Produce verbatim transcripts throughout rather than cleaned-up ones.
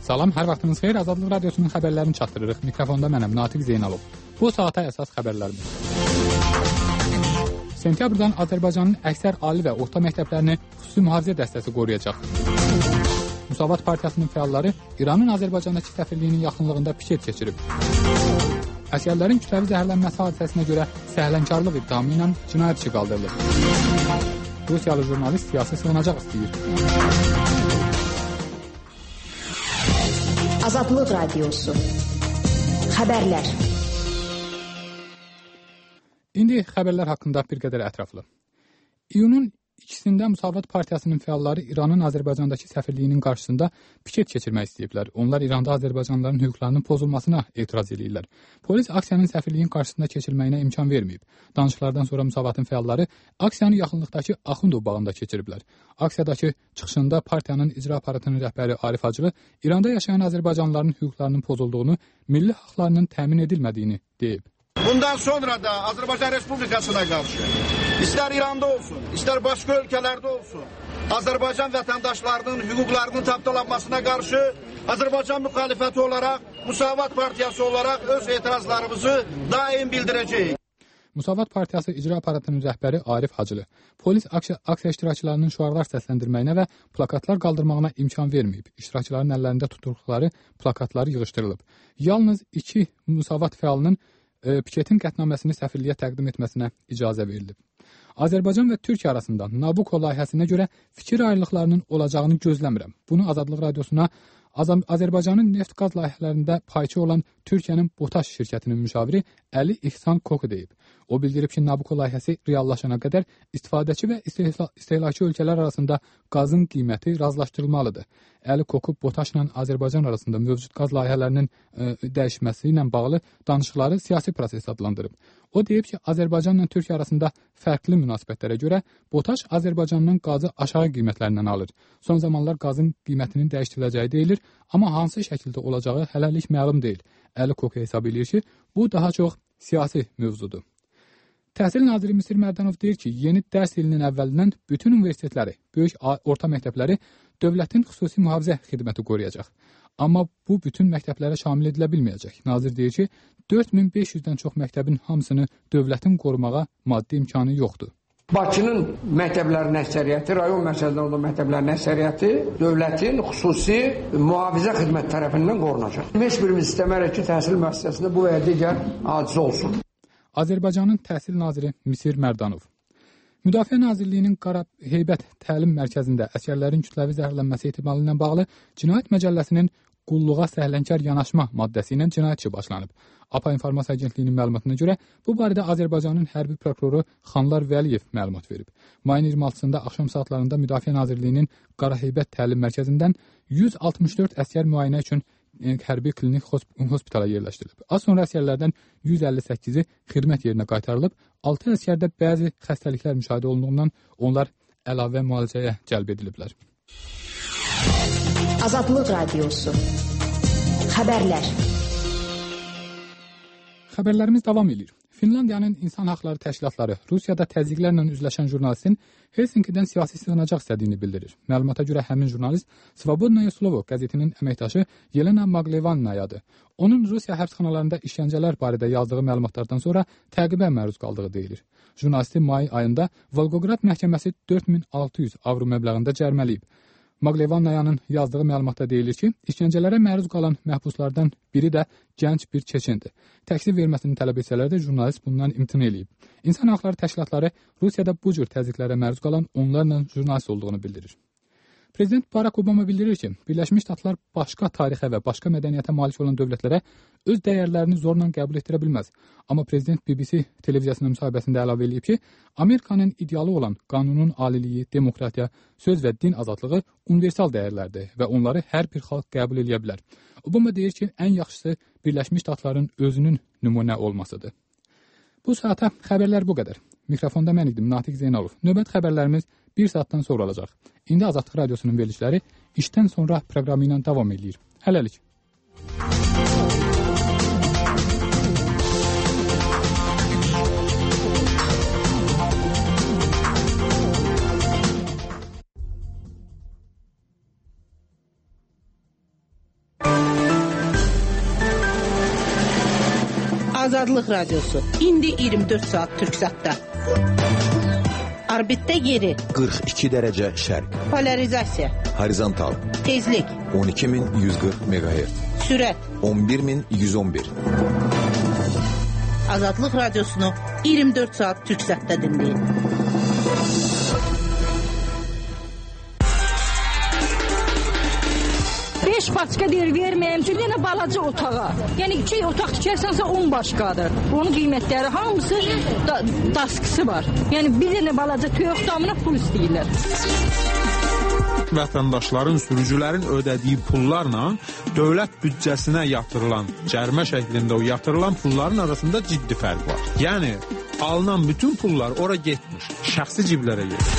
Salam, hər vaxtınız xeyir. Azadlıq Radiosunun xəbərlərini çatdırırıq. Mikrofonda mənəm, Natiq Zeynalov. Bu saata əsas xəbərlərimiz. Sentyabrdan Azərbaycanın əksər ali və orta məktəblərini xüsusi mühafizə dəstəsi qoruyacaq. Müsavat Partiyasının fəalları İranın Azərbaycandakı səfirliyinin yaxınlığında piket keçirib. Əsgərlərin kütləvi zəhərlənməsi hadisəsinə görə səhlənkarlıq ittihamı ilə cinayət işi qaldırılıb. Rusiyalı jurnalist siyasi sığınacaq istəyir. Azadlıq Radiosu. Xəbərlər. İndi xəbərlər haqqında bir qədər ətraflı. İyunun ikisində Müsavat Partiyasının fəalları İranın Azərbaycandakı səfirliyinin qarşısında piket keçirmək istəyiblər. Onlar İranda Azərbaycanlıların hüquqlarının pozulmasına etiraz edirlər. Polis aksiyanın səfirliyin qarşısında keçirilməyinə imkan verməyib. Danışıqlardan sonra Müsavatın fəalları aksiyanı yaxınlıqdakı Axundov bağında keçiriblər. Aksiyadakı çıxışında partiyanın icra aparatının rəhbəri Arif Hacılı İranda yaşayan Azərbaycanlıların hüquqlarının pozulduğunu, milli haqlarının təmin edilmədiyini deyib. Bundan sonra da Azərbaycan Respublikasına qarşı, istər İranda olsun, istər başqa ölkələrdə olsun, Azərbaycan vətəndaşlarının hüquqlarının tapdalanmasına qarşı Azərbaycan müxalifəti olaraq, Müsavat Partiyası olaraq öz etirazlarımızı daim bildirəcəyik. Müsavat Partiyası icra aparatının rəhbəri Arif Hacılı, polis aksiya, aksiya iştirakçılarının şüarlar səsləndirməyinə və plakatlar qaldırmağına imkan verməyib. İştirakçıların əllərində tutduqları plakatları yığışdırılıb. Yalnız iki Müsavat fəalının piketin qətnaməsini səfirliyə təqdim etməsinə icazə verilib. Azərbaycan və Türkiyə arasında Nabucco layihəsinə görə fikir ayrılıqlarının olacağını gözləmirəm. Bunu Azadlıq Radiosuna Azərbaycanın neft-qaz layihələrində payçı olan Türkiyənin BOTAŞ şirkətinin müşaviri Əli İhsan Koku deyib. O bildirib ki, Nabucco layihəsi reallaşana qədər istifadəçi və istehlakçı ölkələr arasında qazın qiyməti razılaşdırılmalıdır. Əli Koku BOTAŞla Azərbaycan arasında mövcud qaz layihələrinin e, dəyişməsi ilə bağlı danışıqları siyasi proses adlandırıb. O deyib ki, Azərbaycanla Türkiyə arasında fərqli münasibətlərə görə BOTAŞ Azərbaycandan qazı aşağı qiymətlərindən alır. Son zamanlar qazın qiymətinin dəyişdiriləcəyi deyilir, amma hansı şəkildə olacağı hələlik məlum deyil. Əli Koku hesab edir ki, bu daha çox siyasi mövzudur. Təhsil naziri Misir Mərdanov deyir ki, yeni dərs ilinin əvvəlindən bütün universitetləri, böyük orta məktəbləri dövlətin xüsusi mühafizə xidməti qoruyacaq. Amma bu bütün məktəblərə şamil edilə bilməyəcək. Nazir deyir ki, dörd min beş yüzdən çox məktəbin hamısını dövlətin qorumağa maddi imkanı yoxdur. Bakının məktəblərinin əksəriyyəti, rayon mərkəzində olan məktəblərin əksəriyyəti dövlətin xüsusi mühafizə xidməti tərəfindən qorunacaq. Heç birimiz istəmərək ki, təhsil müəssisəsində bu və ya digər hadisə olsun. Azərbaycanın təhsil naziri Misir Mərdanov. Müdafiə Nazirliyinin Qara Heybət Təlim Mərkəzində əsgərlərin kütləvi zəhərlənməsi ehtimalı ilə bağlı Cinayət Məcəlləsinin qulluğa səhlənkar yanaşma maddəsi ilə cinayət işi başlanıb. A P A İnformasiya Agentliyinin məlumatına görə bu barədə Azərbaycanın hərbi prokuroru Xanlar Vəliyev məlumat verib. Mayın iyirmi altısında axşam saatlarında Müdafiə Nazirliyinin Qara Heybət Təlim Mərkəzindən yüz altmış dörd əsgər müayinə üçün hərbi klinik hospitala yerləşdirilib. Az sonra əsgərlərdən yüz əlli səkkizi xidmət yerinə qaytarılıb, altı əsgərdə bəzi xəstəliklər müşahidə olunduğundan onlar əlavə müalicəyə cəlb ediliblər. Azadlıq Radiosu. Xəbərlər. Xəbərlərimiz davam edir. Finlandiyanın insan haqları təşkilatları Rusiyada təzyiqlərlə üzləşən jurnalistin Helsinkidən siyasi sığınacaq istədiyini bildirir. Məlumata görə həmin jurnalist Svobodnaya Slovo qəzetinin əməkdaşı Yelena Maglevannayadır. Onun Rusiya həbsxanalarında işgəncələr barədə yazdığı məlumatlardan sonra təqibə məruz qaldığı deyilir. Jurnalisti may ayında Volgograd məhkəməsi dörd min altı yüz avro məbləğində cərmələyib. Maglevannayanın yazdığı məlumatda deyilir ki, işgəncələrə məruz qalan məhbuslardan biri də gənc bir çeçendir. Təqsir verməsini tələb etsələr də jurnalist bundan imtina edib. İnsan haqları təşkilatları Rusiyada bu cür təzyiqlərə məruz qalan onlarla jurnalist olduğunu bildirir. Prezident Barack Obama bildirir ki, Birləşmiş Ştatlar başqa tarixə və başqa mədəniyyətə malik olan dövlətlərə öz dəyərlərini zorla qəbul etdirə bilməz. Amma prezident B B C televiziyasının müsahibəsində əlavə edib ki, Amerikanın idealı olan qanunun aliliyi, demokratiya, söz və din azadlığı universal dəyərlərdir və onları hər bir xalq qəbul edə bilər. Obama deyir ki, ən yaxşısı Birləşmiş Ştatların özünün nümunə olmasıdır. Bu saata xəbərlər bu qədər. Mikrofonda mən idim, Natiq Zeynalov. Növbət xəbərlərimiz bir saatdan sonra olacaq. İndi Azadlıq Radiosunun verilişləri işdən sonra proqramı ilə davam edir. Hələlik. Azadlıq Radiosu. İndi iyirmi dörd saat Türksatda. Orbitdə yeri. qırx iki dərəcə şərq. Polarizasiya. Horizontal. Tezlik. on iki min yüz qırx meqahertz. Sürət. on bir min yüz on bir. Azadlıq Radiosunu iyirmi dörd saat Türksatda dinləyin. beş başqa deyir, verməyəm ki, yenə balaca otağa. Yəni iki otaq tikərsənsə on başqadır. Onun qiymətləri hamısı da, daskısı var. Yəni bir dənə balaca toyuq damına pul istəyirlər. Vətəndaşların, sürücülərin ödədiyi pullarla dövlət büdcəsinə yatırılan, cərimə şəklində o yatırılan pulların arasında ciddi fərq var. Yəni alınan bütün pullar ora getmiş, şəxsi ciblərə getmiş.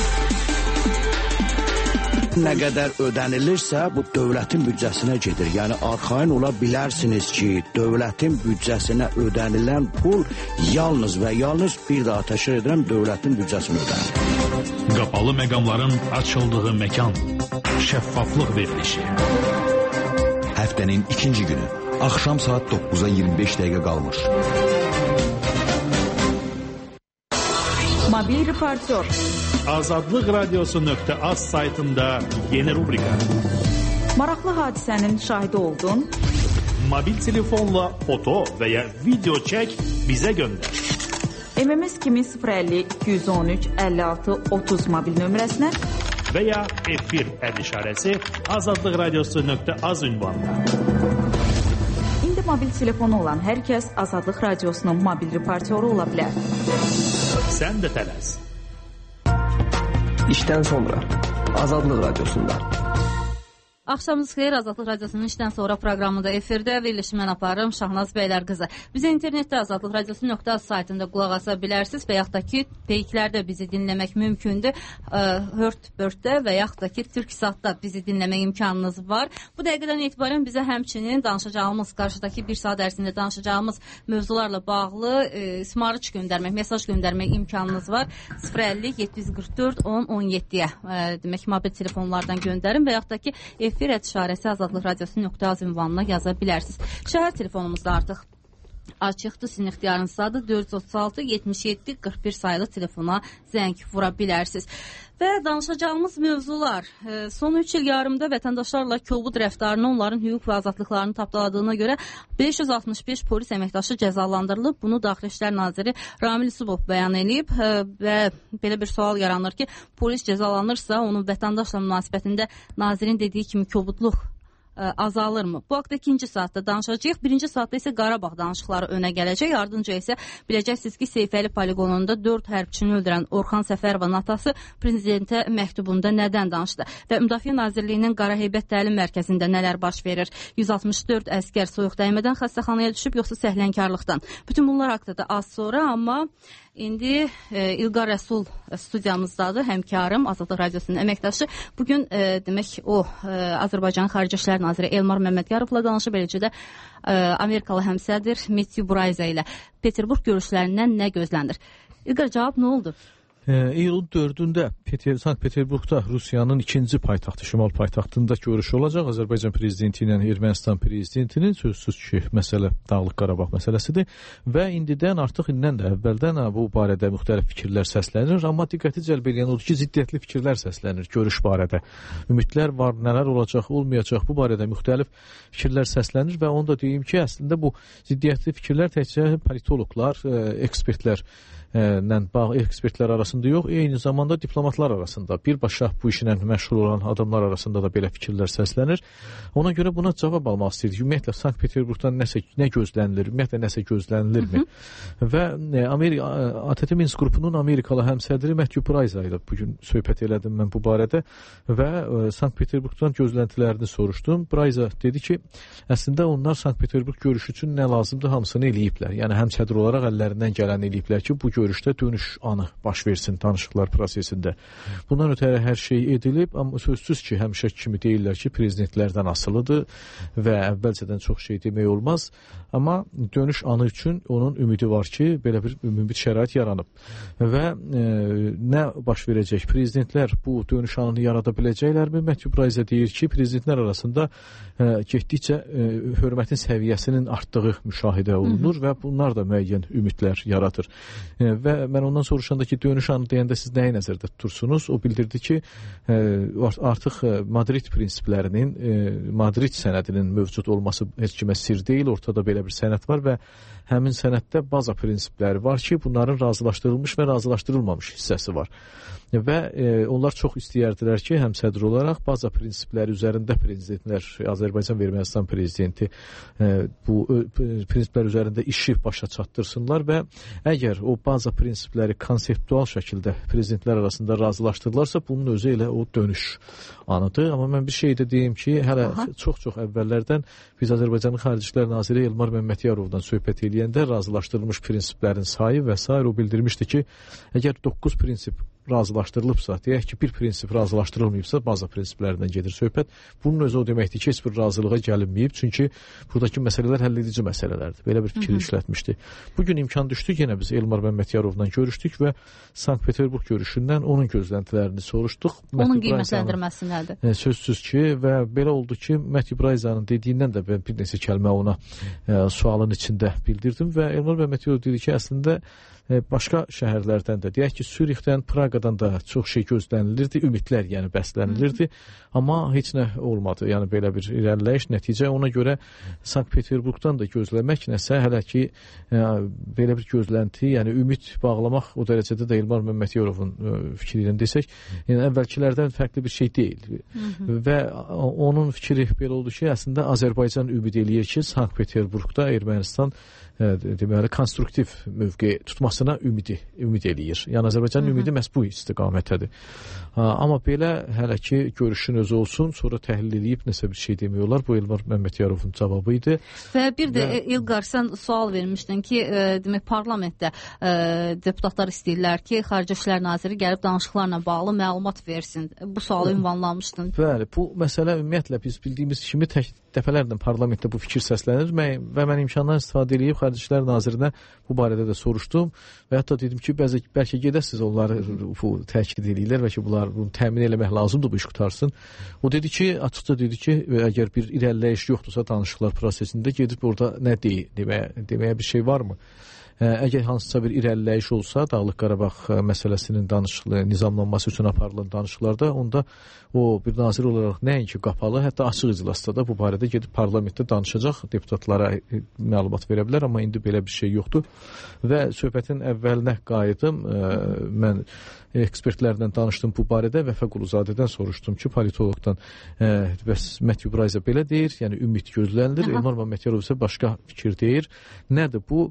Nə qədər ödənilirsə, bu dövlətin büdcəsinə gedir. Yəni, arxayın ola bilərsiniz ki, dövlətin büdcəsinə ödənilən pul yalnız və yalnız bir daha təşkil edirəm, dövlətin büdcəsinə ödənilir. Qapalı məqamların açıldığı məkan, şəffaflıq verilişi. Həftənin ikinci günü, axşam saat dokkuza iyirmi beş dəqiqə qalmış. Mobil reportör. Azadlıq Radiosu nöqtə az saytında yeni rubrika. Maraqlı hadisənin şahidi oldun. Mobil telefonla foto və ya video çək, bizə göndər. M M S kimi sıfır əlli iki yüz on üç əlli altı otuz mobil nömrəsinə və ya efir əd işarəsi Azadlıq Radiosu nöqtə az ünvanına. İndi mobil telefonu olan hər kəs Azadlıq Radiosunun mobil reportyoru ola bilər. Sən də tələs. İşdən sonra Azadlıq Radiosunda. Axşamınız xeyir, Azadlıq Radiosunun işdən sonra proqramında efirdə verilişi mən aparım Şahnaz Bəylər qızı. Bizi internetdə Azadlıq Radiosu nöqtə az saytında qulaq asa bilərsiniz və yaxud da ki, peyklərdə bizi dinləmək mümkündür. Hörtbörtdə və yaxud da ki, Türksatda bizi dinləmək imkanınız var. Bu dəqiqədən etibarən bizə həmçinin danışacağımız, qarşıdakı bir saat ərzində danışacağımız mövzularla bağlı e, ismarıç göndərmək, mesaj göndərmək imkanınız var. sıfır əlli yeddi yüz qırx dörd on on yeddiyə e, demək, mobil telefonlardan göndərin və yaxud da ki, efir əd işarəsi Azadlıq Radiosu nöqtə az ünvanına yaza bilərsiniz. Şəhər telefonumuzda artıq açıqdır, sizin ixtiyarınızdadır. dörd yüz otuz altı yetmiş yeddi qırx bir sayılı telefona zəng vura bilərsiniz. Və danışacağımız mövzular, son üç il yarımda vətəndaşlarla kobud rəftarını, onların hüquq və azadlıqlarını tapdaladığına görə beş yüz altmış beş polis əməkdaşı cəzalandırılıb. Bunu Daxili İşlər Naziri Ramil Yusubov bəyan edib və belə bir sual yaranır ki, polis cəzalanırsa, onun vətəndaşla münasibətində nazirin dediyi kimi kobudluq azalırmı? Bu haqda ikinci saatda danışacağıq. Birinci saatda isə Qarabağ danışıqları önə gələcək. Ardınca isə biləcəksiniz ki, Seyfəli poligonunda dörd hərbçini öldürən Orxan Səfərovun atası prezidentə məktubunda nədən danışdı? Və Müdafiə Nazirliyinin Qara Heybət Təlim Mərkəzində nələr baş verir? yüz altmış dörd əskər soyuq dəymədən xəstəxanaya düşüb, yoxsa səhlənkarlıqdan? Bütün bunlar haqqında da az sonra, amma İndi e, İlqar Rəsul studiyamızdadır, həmkarım, Azadlıq Radiosunun əməkdaşı. Bugün e, demək o e, Azərbaycanın Xarici İşlər Naziri Elmar Məmmədyarovla danışıb, eləcə də e, Amerikalı həmsədr Metyu Brayza ilə Peterburq görüşlərindən nə gözlənir? İlqar, cavab nə oldu? İyulun dördündə Peter, Sankt-Peterburqda Rusiyanın ikinci paytaxtı, şimal paytaxtında görüş olacaq. Azərbaycan prezidenti ilə Ermənistan prezidentinin sözsüz ki, məsələ Dağlıq Qarabağ məsələsidir və indidən artıq indən də əvvəldən bu barədə müxtəlif fikirlər səslənir, amma diqqəti cəlb edən odur ki, ziddiyyətli fikirlər səslənir görüş barədə. Ümidlər var, nələr olacaq, olmayacaq, bu barədə müxtəlif fikirlər səslənir və onu da deyim ki, əslində bu ziddiyyətli fikirlər təkcə politoloqlar, ekspertlər ilə bağ ekspertlər arasında yox, eyni zamanda diplomatlar arasında, birbaşa bu işlə məşğul olan adamlar arasında da belə fikirlər səslənir. Ona görə buna cavab almaq istəyirdik. Ümumiyyətlə Sankt-Peterburqdan nəsə nə gözlənilir, ümumiyyətlə nəsə gözlənilirmi? Hı -hı. Və Amerika A T T Minsk qrupunun Amerikalı həmsədri Metyu Brayza ilə bugün söhbət elədim mən bu barədə və Sankt-Peterburqdan gözləntilərini soruşdum. Brayza dedi ki, əslində onlar Sankt-Peterburq görüşü üçün nə lazımdır, hamısını eləyiblər. Yəni həmsədr olaraq əllərindən gələni eləyiblər ki, bu görüşdə dönüş anı baş versin danışıqlar prosesində. Bundan ötəri hər şey edilib, amma sözsüz ki, həmişə kimi deyirlər ki, prezidentlərdən asılıdır və əvvəlcədən çox şey demək olmaz. Amma dönüş anı üçün onun ümidi var ki, belə bir ümumi şərait yaranıb. Və e, nə baş verəcək? Prezidentlər bu dönüş anını yarada biləcəklərmi? Mətyu Brayza deyir ki, prezidentlər arasında e, getdikcə e, hörmətin səviyyəsinin artdığı müşahidə olunur. Hı -hı. Və bunlar da müəyyən ümidlər yaradır. E, və mən ondan soruşanda ki, dönüş anı deyəndə siz nəyi nəzərdə tutursunuz? O bildirdi ki, e, artıq Madrid prinsiplərinin, e, Madrid sənədinin mövcud olması heç kimə sir deyil. Ortada belə bir sənəd var və həmin sənəddə baza prinsipləri var ki, bunların razılaşdırılmış və razılaşdırılmamış hissəsi var. Və e, onlar çox istəyərdilər ki, həm sədr olaraq baza prinsipləri üzərində prezidentlər, Azərbaycan və Ermənistan prezidenti e, bu ö, prinsiplər üzərində işi başa çatdırsınlar və əgər o baza prinsipləri konseptual şəkildə prezidentlər arasında razılaşdırılarsa, bunun özü elə o dönüş anıdır. Amma mən bir şey də deyim ki, hələ çox-çox əvvəllərdən biz Azərbaycanın Xarici İşlər Naziri Elmar Məmmədyarovdan söhbət eləyəndə razılaşdırılmış prinsiplərin sayı və s. o bildirmişdi ki, əgər doqquz prinsip razılaşdırılıbsa, deyək ki, bir prinsip razılaşdırılmayıbsa, baza prinsiplərindən gedir söhbət. Bunun özü o deməkdir ki, heç bir razılığa gəlinməyib, çünki buradakı məsələlər həll edici məsələlərdir. Belə bir fikir Hı -hı. işlətmişdi. Bugün imkan düşdü, yenə biz Elmar Məmmədyarovdan görüşdük və Sankt-Peterburg görüşündən onun gözləntilərini soruşduq. Onun qiymətləndirməsi nədir? E, sözsüz ki, və belə oldu ki, Mətyu Brayzanın dediyindən də ben bir neçə kəlmə ona e, sualın içində bildirdim və Elmar Məmmədyanov dedi ki, əslində başqa şəhərlərdən də, deyək ki, Sürixdən, Praqadan da çox şey gözlənilirdi, ümidlər yəni bəslənilirdi, Hı -hı. amma heç nə olmadı, yəni belə bir irəliləyiş, nəticə ona görə Sankt-Peterburgdan da gözləmək nəsə, hələ ki e, belə bir gözlənti, yəni ümid bağlamaq o dərəcədə də Elmar Məmmədyarovun e, fikri ilə desək, yəni əvvəlkilərdən fərqli bir şey deyil. Hı -hı. Və onun fikri belə oldu ki, əslində Azərbaycan ümid eləyir ki, Sankt-Peterburgda Ermənistan e, deməli, konstruktiv mövqe tutmasına ümidi, ümid eləyir. Yəni Azərbaycanın ümidi məhz bu istiqamətdədir. Amma belə hələ ki görüşün özü olsun, sonra təhlil edib nəsə bir şey demək olar. Bu Elmar Məmmədyarovun cavabı idi. Və bir də və... İlqar, sən sual vermişdin ki, e, demək parlamentdə e, deputatlar istəyirlər ki, Xarici İşlər Naziri gəlib danışıqlarla bağlı məlumat versin. Bu sualı ünvanlamışdın. Bəli, bu məsələ ümumiyyətlə biz bildiyimiz kimi tək dəfələrlə parlamentdə bu fikir səslənir və mən imkandan istifadə edib Xarici İşlər Nazirinə bu barədə də soruşdum və hətta dedim ki, bəzi bəlkə gedəsiz onları bu təkid edirlər və ki, bunlar bunu təmin eləmək lazımdır, bu iş qutarsın. O dedi ki, açıqca dedi ki, əgər bir irəliləyiş yoxdursa danışıqlar prosesində gedib orada nə deyir, deməyə, deməyə bir şey varmı? Əgər hansısa bir irəliləyiş olsa, Dağlıq Qarabağ məsələsinin danışıqlı, nizamlanması üçün aparılan danışıqlarda, onda o bir nazir olaraq nəinki qapalı, hətta açıq iclasda da bu barədə gedib parlamentdə danışacaq, deputatlara məlumat verə bilər, amma indi belə bir şey yoxdur. Və söhbətin əvvəlinə qayıdım, mən ekspertlərlə danışdım bu barədə, Vəfa Quluzadədən soruşdum ki, politologdan, bəs Mətyu Brayza belə deyir, yəni ümid gözlənilir, Elmar Məmmədyanov isə başqa fikir deyir. Nədir bu?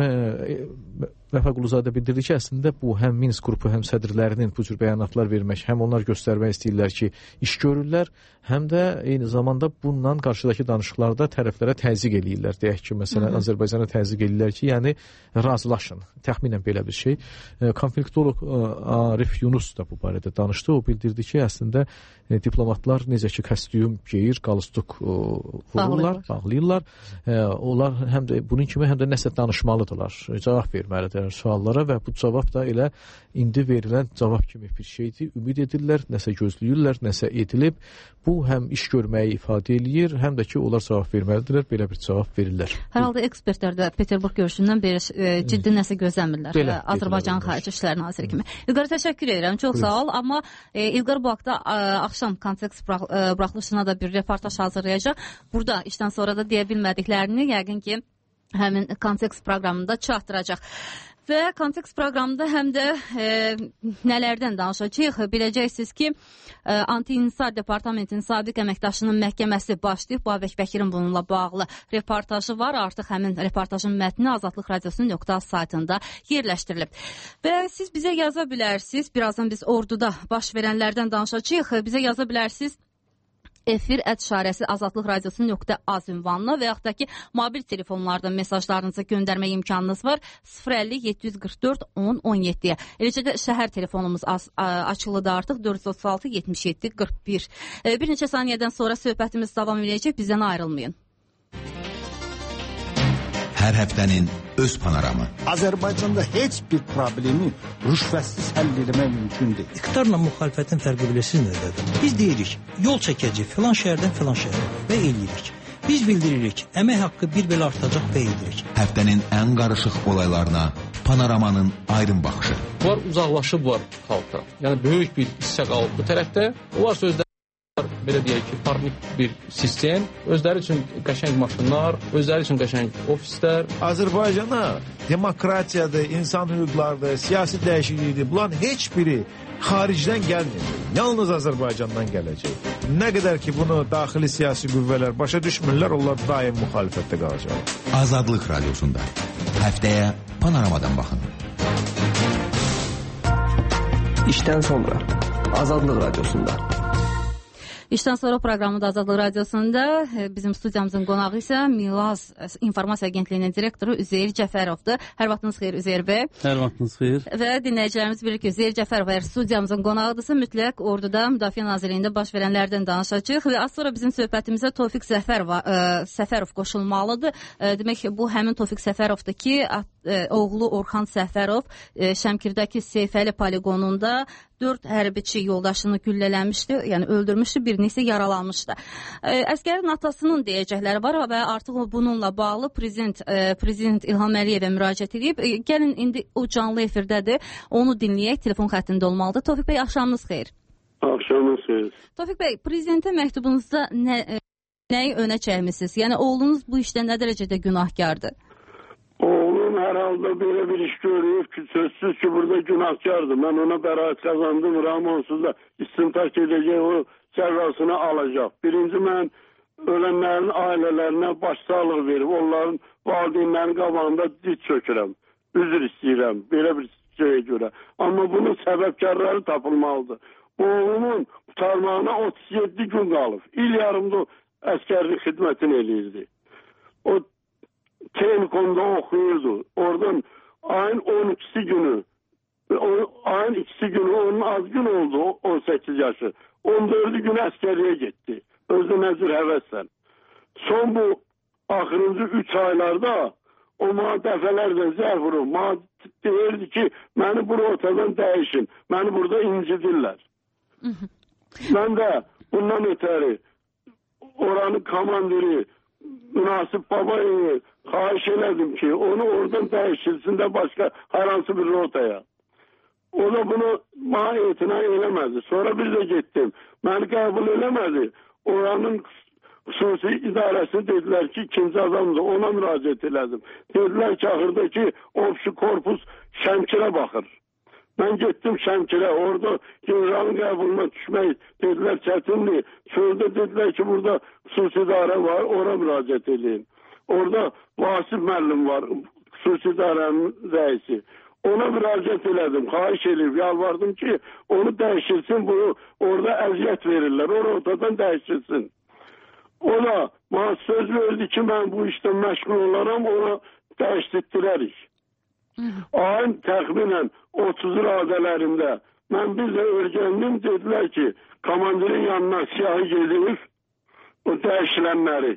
Vəfa Quluzadə bildirdi ki, əslində bu həm Minsk qrupu, həm sədrlərinin bu cür bəyanatlar vermək, həm onlar göstərmək istəyirlər ki, iş görürlər, həm də eyni zamanda bundan qarşıdakı danışıqlarda tərəflərə təzyiq eləyirlər. Deyək ki, məsələn, Azərbaycana təzyiq eləyirlər ki, yəni razılaşın. Təxminən belə bir şey. Konfliktolog Arif Yunus da bu barədə danışdı. O bildirdi ki, əslində diplomatlar necə ki, kostyum geyir, qalstuk vururlar, bağlayırlar. Onlar həm də bunun kimi həm də nəsə danışmalıdırlar, cavab verməlidirlər suallara və bu cavab da elə indi verilən cavab kimi bir şeydir. Ümid edirlər, nəsə gözləyirlər, nəsə edilib. Bu həm iş görməyi ifadə eləyir, həm də ki, onlar cavab verməlidirlər, belə bir cavab verirlər. Hər halda ekspertlər də Peterburg görüşündən beri e, ciddi nəsə gözləmirlər. Belə, Azərbaycan Xarici İşlər Naziri kimi. İlqar, təşəkkür edirəm, çox Buyur. Sağ ol. Amma e, İlqar bu haqda e, axşam kontekst buraxılışına da bir reportaj hazırlayacaq. Burada işdən sonra da deyə bilmədiklərini yəqin ki, həmin kontekst proqramında çatdıracaq. Və kontekst proqramında həm də e, nələrdən danışacağıq? Biləcəksiniz ki, e, Anti-İnsar Departamentinin sabiq əməkdaşının məhkəməsi başlayıb. Babək Bəkirin bununla bağlı reportajı var. Artıq həmin reportajın mətni Azadlıq Radiosu nöqtə az saytında yerləşdirilib. Və siz bizə yaza bilərsiniz. Birazdan biz orduda baş verənlərdən danışacağıq. Bizə yaza bilərsiniz. efir ət işarəsi azadlıq radiosu nöqtə az ünvanına və yaxud da ki, mobil telefonlardan mesajlarınızı göndərmə imkanınız var sıfır əlli yeddi yüz qırx dörd on on yeddiyə. Eləcə də şəhər telefonumuz açılıdır artıq dörd yüz otuz altı yetmiş yeddi qırx bir. Bir neçə saniyədən sonra söhbətimiz davam edəcək, bizdən ayrılmayın. Hər həftənin öz panoramı. Azərbaycanda heç bir problemi rüşvətsiz həll etmək mümkündür. İqtidarla müxalifətin fərqi bilirsiniz nədədir? Biz deyirik, yol çəkəcək filan şəhərdən filan şəhərə və eləyirik. Biz bildiririk, əmək haqqı bir belə artacaq və edirik. Həftənin ən qarışıq olaylarına panoramanın aydın baxışı. Bunlar uzaqlaşıblar xalqdan. Yəni böyük bir hissə qalıb bu tərəfdə. Onlar sözlər belə deyək ki, parnik bir sistem, özləri üçün qəşəng maşınlar, özləri üçün qəşəng ofislər. Azərbaycana demokratiyadır, insan hüquqlardır, siyasi dəyişiklikdir. Bunların heç biri xaricdən gəlmir. Yalnız Azərbaycandan gələcək. Nə qədər ki, bunu daxili siyasi qüvvələr başa düşmürlər, onlar daim müxalifətdə qalacaq. Azadlıq radiosunda. Həftəyə panoramadan baxın. İşdən sonra Azadlıq radiosunda. İşdən sonra proqramında Azadlıq radiosunda bizim studiyamızın qonağı isə Milaz İnformasiya Agentliyinin direktoru Üzeyir Cəfərovdur. Hər vaxtınız xeyir Üzeyir bəy. Hər vaxtınız xeyir. Və dinləyicilərimiz bilir ki, Üzeyir Cəfərov əgər studiyamızın qonağıdırsa mütləq orduda Müdafiə Nazirliyində baş verənlərdən danışacağıq və az sonra bizim söhbətimizə Tofiq Səfərov, Səfərov qoşulmalıdır. Demək ki, bu həmin Tofiq Səfərovdur ki, oğlu Orxan Səfərov Şəmkirdəki Seyfəli poligonunda dörd hərbiçi yoldaşını güllələmişdi, yəni öldürmüşdü, bir neçə yaralanmışdı. Əskərin atasının deyəcəkləri var və artıq bununla bağlı prezident, prezident İlham Əliyevə müraciət edib. Gəlin indi o canlı efirdədir, onu dinləyək, telefon xəttində olmalıdır. Tofiq bəy, axşamınız xeyir. Axşamınız xeyir. Tofiq bəy, prezidentə məktubunuzda nə, nəyi önə çəkmisiniz? Yəni oğlunuz bu işdə nə dərəcədə günahkardır? Oğlum hər halda belə bir iş görüyor ki, sözsüz ki, burada günahkardır. Mən ona bəraət qazandım, rağm onsuz da istintak edəcək, o cəzasını alacaq. Birinci, mən ölənlərin ailələrinə başsağlıq verib, onların valideynlərin qabağında diz çökürəm, üzr istəyirəm, belə bir şeyə görə. Amma bunun səbəbkarları tapılmalıdır. Oğlumun tutarmağına otuz yeddi gün qalıb. İl yarımda əskərlik xidmətini eləyirdi. O Telekomda oxuyurdu. Oradan ayın on ikisi günü, o, ayın ikisi günü onun az gün oldu, on səkkiz yaşı. on dördü günü əskəriyə getdi. Özü nəzir həvəssən. Son bu axırıncı üç aylarda o mənə dəfələrlə zəh vurur. Mənə deyirdi ki, məni bu rotadan dəyişin. Məni burada incidirlər. Mən də bundan ötəri oranın komandiri Münasib Babayev'i xahiş elədim ki, onu oradan dəyişilsin də başqa hər hansı bir rotaya. O da bunu mənə etina eləmədi. Sonra bir də getdim. Məni qəbul eləmədi. Oranın xüsusi idarəsi dedilər ki, ikinci adamdır. Ona müraciət elədim. Dedilər ki, axırdakı ofisi korpus Şəmkirə baxır. Mən getdim Şəmkirə, orada generalın qəbuluna düşmək dedilər çətindir. Çöldə dedilər ki, burada xüsusi idarə var, ora müraciət edin. Orada Vasif müəllim var, xüsusi idarənin rəisi. Ona müraciət elədim, xahiş edib, yalvardım ki, onu dəyişilsin, bunu orada əziyyət verirlər, o ortadan dəyişilsin. O da bana söz verdi ki, mən bu işdən məşğul olaram, ona dəyişdirdilərik. Ayın təxminən otuz radələrində mən bir də örgəndim, dedilər ki, komandirin yanına siyahı gedib, o dəyişilənləri.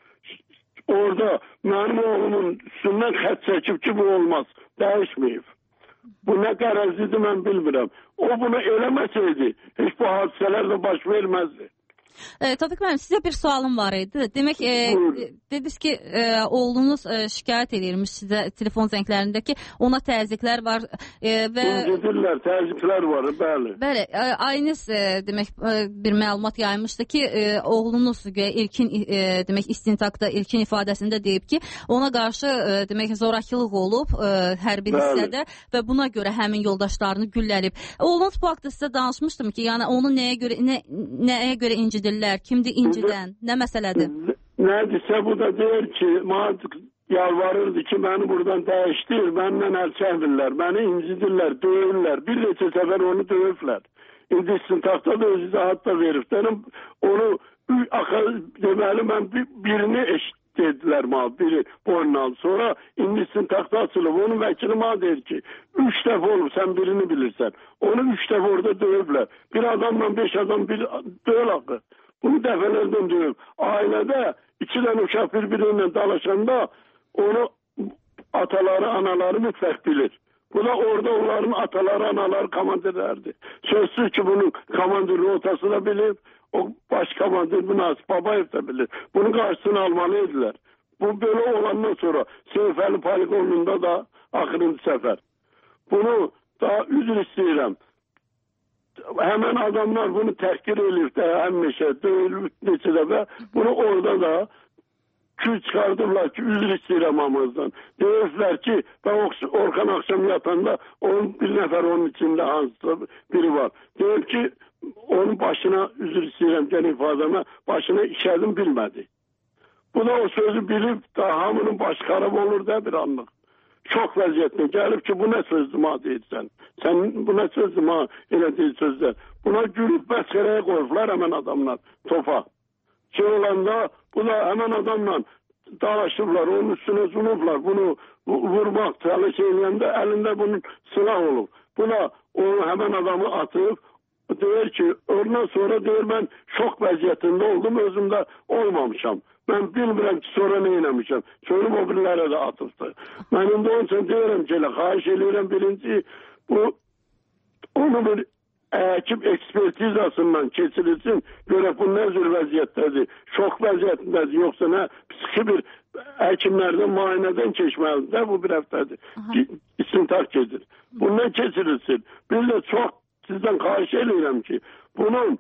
Orada mənim oğlumun üstündən xət çəkib ki, bu olmaz, dəyişməyib. Bu nə qərəzlidir, mən bilmirəm. O bunu eləməsəydi, heç bu hadisələr də baş verməzdi. E, Tofiq müəllim, sizə bir sualım var idi. Demək, e, dediniz ki, e, oğlunuz e, şikayət edirmiş sizə telefon zənglərində ki, ona təzyiqlər var e, və... Dedirlər, təzyiqlər var, bəli. Bəli, e, aynız e, demək, e, bir məlumat yaymışdı ki, e, oğlunuz ilkin, e, demək, istintakda, ilkin ifadəsində deyib ki, ona qarşı e, demək, zorakılıq olub e, hər bir hissədə və buna görə həmin yoldaşlarını gülləlib. Oğlunuz bu haqda sizə danışmışdım ki, yəni onu nəyə görə, nə, nəyə görə incidir? Kimdir incidən? Nə məsələdir? Nədirsə bu da deyir ki, mənə yalvarırdı ki, məni buradan dəyişdir, məndən əl çəkmirlər, məni incidirlər, döyürlər. Bir neçə səfər onu döyüblər. İndi istintakda da öz izahat da verib. Onu deməli mən birini eşitdim. Dediler mal biri boynuna aldı. Sonra İngiliz'in taxta açılıb. Onun vəkili mal deyir ki üç dəfə olub sen birini bilirsən. Onu üç dəfə orada dövüblər. Bir adamla beş adam bir döyül haqqı. Bunu dəfələrdən döyüb. Ailədə iki tane uşaq birbiriyle dalaşanda onu ataları anaları mütləq bilir. Bu da orada onların ataları anaları komandirlerdi. Sözsüz ki bunun komandir rotası da bilir. O baş komandir Münasip Babayev de bilir. Bunun karşısını almalıydılar. Bu böyle olandan sonra Seyfəli poligonunda da axırıncı sefer. Bunu daha üzr istəyirəm. Hemen adamlar bunu təhqir edib də həmişə döyülüb neçə dəfə. Bunu orada da kül çıkardılar ki üzr istəyirəm hamımızdan. Deyirlər ki ben Orkan akşam yatanda onun bir nefer onun içinde hansısa biri var. Deyir ki onun başına üzr istəyirəm gene ifademe başına işədim bilmedi. Bu da o sözü bilib da hamının baş xarab olur da bir anlıq. Çok vəziyyətlə gəlib ki bu ne sözdür ma deyirsən. Sen bu ne sözdür ma elə deyil sözlər. Buna gülüb bəskərəyə qoyublar hemen adamlar topa. Şey olanda bu da hemen adamla dalaşıblar onun üstüne sunublar. Bunu vurmak çalış eləyəndə elinde bunun silah olur. Buna onu hemen adamı atıp deyir ki ondan sonra deyir ben şok vəziyyətində oldum özümdə olmamışam. Ben bilmirəm ki sonra ne eləmişəm. Söylüm o birilərə də atıbdı. Ben indi onun için deyirəm ki xahiş edirəm birinci bu onu bir həkim ekspertizasından keçirilsin. Görək bu nə cür vəziyyətdədir. Şok vəziyyətindədir yoxsa nə psixi bir həkimlərdən müayinədən keçməlidir. De, bu bir həftədir. İstintak gedir. Bundan keçirilsin. Bir de çok sizden xahiş edirəm ki bunun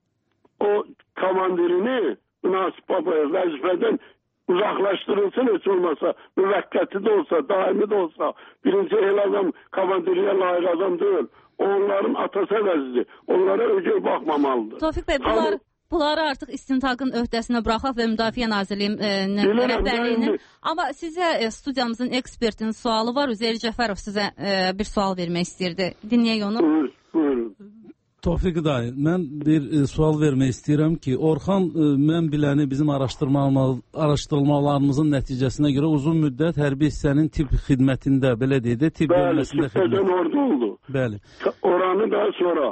o komandirini Münasip Babayev vəzifədən uzaklaştırılsın hiç olmasa, müvəkkəti de olsa, daimi de olsa, birinci el adam komandiriye layık adam değil. Onların atası vəzidir. Onlara ögey baxmamalıdır. Tofiq bəy, bunlar, bunları artıq istintaqın öhdəsinə buraxaq və Müdafiə Nazirliyinin rəhbərliyinin. Amma sizə e, studiyamızın ekspertinin sualı var. Üzeyir Cəfərov sizə e, bir sual vermək istəyirdi. Dinləyək onu. Buyur, buyurun. Tofiq dayı, mən bir e, sual vermək istəyirəm ki, Orxan e, mən biləni bizim araşdırmalarımızın nəticəsinə görə uzun müddət hərbi hissənin tibb xidmətində, belə deyək də, tibb bölməsində xidmət. Bəli, orada oldu. Bəli. Oranı daha sonra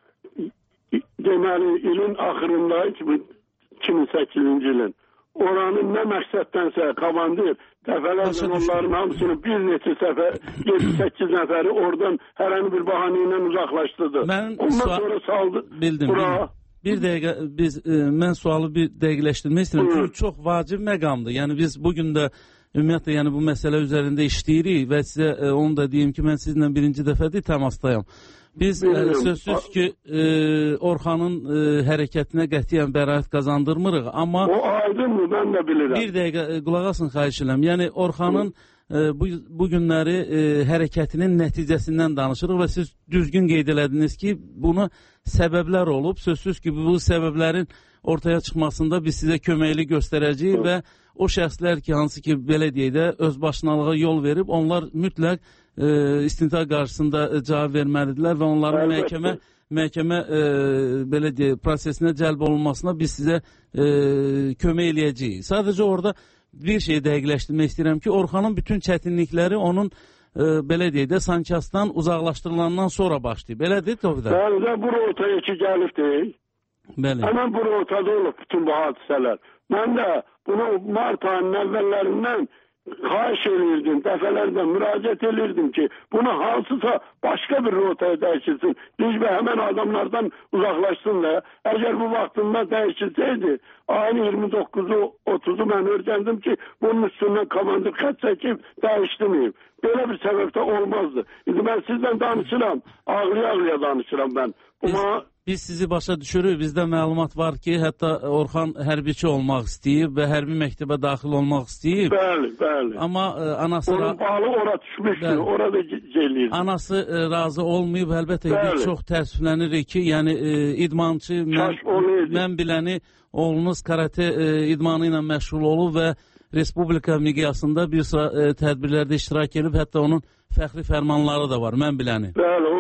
deməli ilin axırında iki min səkkizinci ilin oranın nə məqsəddənsə komandir dəfələrlə onların hamısını bir neçə səfər yedi səkkiz nəfəri oradan hər hansı bir bahanə ilə uzaqlaşdırdı. Ondan sonra saldı. Bildim. Bura. Bir dəqiqə biz e, mən sualı bir dəqiqləşdirmək istəyirəm. Çünki çox vacib məqamdır. Yəni biz bu gün də ümumiyyətlə yəni bu məsələ üzərində işləyirik və sizə e, onu da deyim ki, mən sizinlə birinci dəfədir təmasdayam. Biz e, sözsüz ki e, Orxanın e, hərəkətinə qətiyyən bəraət qazandırmırıq, amma o aydınmı, mən də bilirəm. Bir dəqiqə e, qulaq asın, xahiş edirəm. Yəni Orxanın e, bu, bu günləri e, hərəkətinin nəticəsindən danışırıq və siz düzgün qeyd elədiniz ki, bunu səbəblər olub. Sözsüz ki, bu səbəblərin ortaya çıxmasında biz sizə köməkli göstərəcəyik və o şəxslər ki, hansı ki, belə deyək də, özbaşınalığa yol verib, onlar mütləq e, istintaq qarşısında e, cavab verməlidirlər və onların məhkəmə, məhkəmə e, belə deyək, prosesinə cəlb olunmasına biz sizə e, kömək eləyəcəyik. Sadəcə orada bir şey dəqiqləşdirmək istəyirəm ki, Orxanın bütün çətinlikləri onun e, belə deyək də, Sankasdan uzaqlaşdırılandan sonra başlayıb. Belədir, Tofiq? Bəli də bu rotaya ki, gəlib deyil. Bəli. Həmən bu rotada olub bütün bu hadisələr. Mən də bunu Mart ayının əvvəllərindən xahiş edirdim, dəfələrdən müraciət edirdim ki, bunu hansısa başqa bir rotaya dəyişilsin. Biz və həmən adamlardan uzaqlaşsın da. Əgər bu vaxtında dəyişilsəydi, ayın iyirmi doqquzu otuzu mən öyrəndim ki, bunun üstündən komandir xət çəkib dəyişdirməyim. Belə bir səbəbdə olmazdı. İndi mən sizdən danışıram, ağlaya-ağlaya danışıram mən. Buna... Biz sizi başa düşürük. Bizdə məlumat var ki, hətta Orxan hərbiçi olmaq istəyib və hərbi məktəbə daxil olmaq istəyib. Bəli, bəli. Amma ə, anası... Onun bağlı ora düşmüşdür, orada gelirdi. Anası ə, razı olmayıb, əlbəttə biz çox təəssüflənirik ki, yəni ə, idmançı, mən, mən biləni oğlunuz karate ə, idmanı ilə məşğul olub və Respublika miqyasında bir sıra ə, tədbirlərdə iştirak edib, hətta onun fəxri fərmanları da var, mən biləni. Bəli, o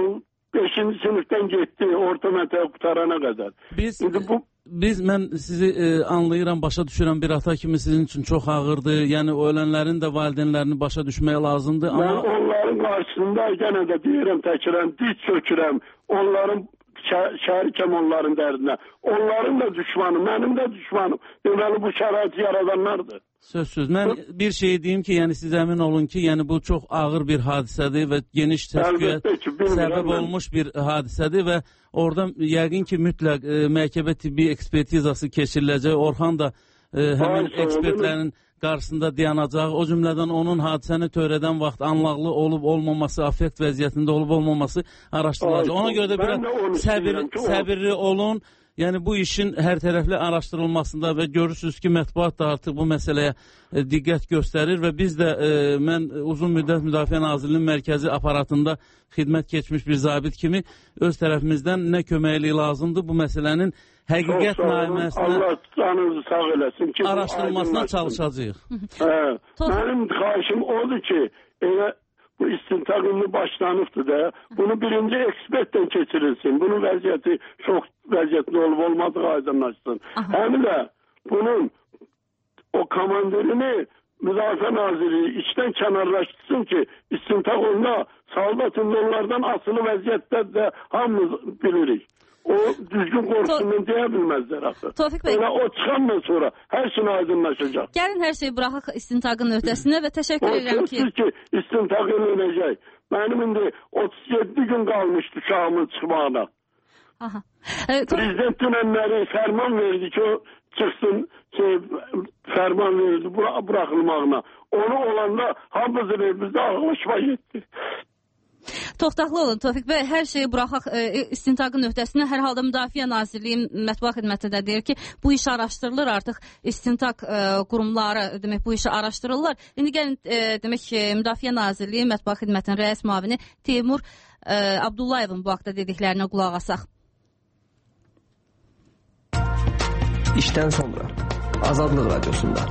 beşinci sinifdən getdi, orta məktəb qutarana qədər. Biz İndi bu Biz mən sizi e, anlayıram, başa düşürəm, bir ata kimi sizin üçün çox ağırdır. Yəni ölənlərin də valideynlərini başa düşmək lazımdır. Amma mən onların qarşısında yenə də deyirəm, təkirəm, diz çökürəm. Onların şərikəm onların dərdinə. Onların da düşmanı, mənim də düşmanım. Deməli bu şəraiti yaradanlardır. Sözsüz. Mən bir şey deyim ki, yəni siz əmin olun ki, yəni bu çox ağır bir hadisədir və geniş təşkilə səbəb olmuş bir hadisədir və orada yəqin ki, mütləq e, məhkəmə tibbi ekspertizası keçiriləcək. Orxan da e, həmin ekspertlərin qarşısında dayanacaq. O cümlədən onun hadisəni törədən vaxt anlaqlı olub olmaması, affekt vəziyyətində olub olmaması araşdırılacaq. Ona görə də biraz səbir, səbirli olun. Yəni bu işin hər tərəfli araşdırılmasında və görürsünüz ki, mətbuat da artıq bu məsələyə e, diqqət göstərir və biz də e, mən uzun müddət Müdafiə Nazirliyinin mərkəzi aparatında xidmət keçmiş bir zabit kimi öz tərəfimizdən nə köməkliyi lazımdır bu məsələnin həqiqət naiməsinə Allah canınızı sağ eləsin ki, araşdırılmasına çalışacağıq. Hə, mənim xahişim odur ki, elə bu istintaq indi başlanıbdır da, bunu birinci ekspertdən keçirilsin. Bunun vəziyyəti çox vəziyyətli olub olmadığı aydınlaşsın. Həm də bunun o komandirini Müdafiə Nazirliyi içdən kənarlaşdırsın ki, istintaq onda saldat onlardan asılı vəziyyətdə də hamımız bilirik. O düzgün qorxusundan deyə bilməzlər axı. Tofiq bəy. Elə o çıxandan sonra hər şey aydınlaşacaq. Gəlin hər şeyi buraxaq istintaqın öhdəsinə və təşəkkür edirəm ki... ki, istintaq ediləcək. Mənim indi otuz yeddi gün qalmışdı uşağımın çıxmağına. Aha. Prezident dünənləri fərman verdi ki, o çıxsın, şey, fərman verdi buraxılmağına. Onu olanda hamımızı bizdə ağlaşma getdi. Toxtaqlı olun Tofiq bəy, hər şeyi buraxaq e, istintaqın öhdəsinə. Hər halda Müdafiə Nazirliyi mətbuat xidməti də deyir ki, bu iş araşdırılır, artıq istintaq e, qurumları demək bu işi araşdırırlar. İndi gəlin e, demək ki, Müdafiə Nazirliyi mətbuat xidmətinin rəis müavini Teymur e, Abdullayevin bu haqda dediklərinə qulaq asaq. İşdən sonra Azadlıq Radiosunda.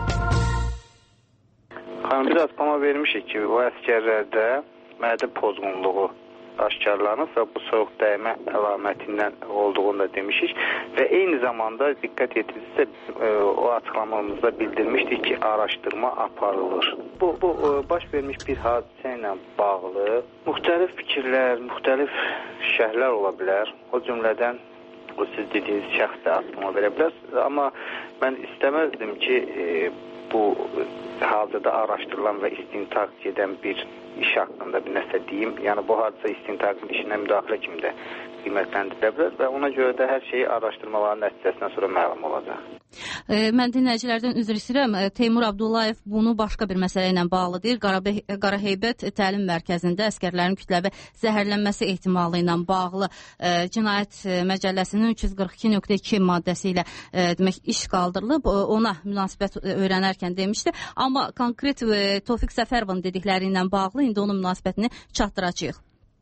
Xanım, biz açıqlama vermişik ki, o əskərlərdə mədəb pozğunluğu aşkarlanıb və bu soyuq dəymə əlamətindən olduğunu da demişik və eyni zamanda diqqət etdinizsə e, o açıqlamamızda bildirmişdik ki, araşdırma aparılır. Bu, bu e, baş vermiş bir hadisə ilə bağlı müxtəlif fikirlər, müxtəlif şərhlər ola bilər. O cümlədən o siz dediyiniz şəxs də açıqlama verə bilər. Amma mən istəməzdim ki, e, bu hazırda araşdırılan və istintaq edən bir iş haqqında bir nəsə deyim. Yəni bu hadisə istintaqın işinə müdaxilə kimi də qiymətləndirilə bilər və ona görə də hər şeyi araşdırmaların nəticəsindən sonra məlum olacaq. E, mən dinləyicilərdən üzr istəyirəm. E, Teymur Abdullayev bunu başqa bir məsələ ilə bağlı deyir. Qaraheybət Təlim Mərkəzində əskərlərin kütləvi zəhərlənməsi ehtimalı ilə bağlı e, Cinayət Məcəlləsinin üç yüz qırx iki nöqtə iki maddəsi ilə e, demək iş qaldırılıb. Ona münasibət öyrənərkən demişdi. Amma konkret e, Tofiq Səfərovun dedikləri ilə bağlı indi onun münasibətini çatdıracağıq.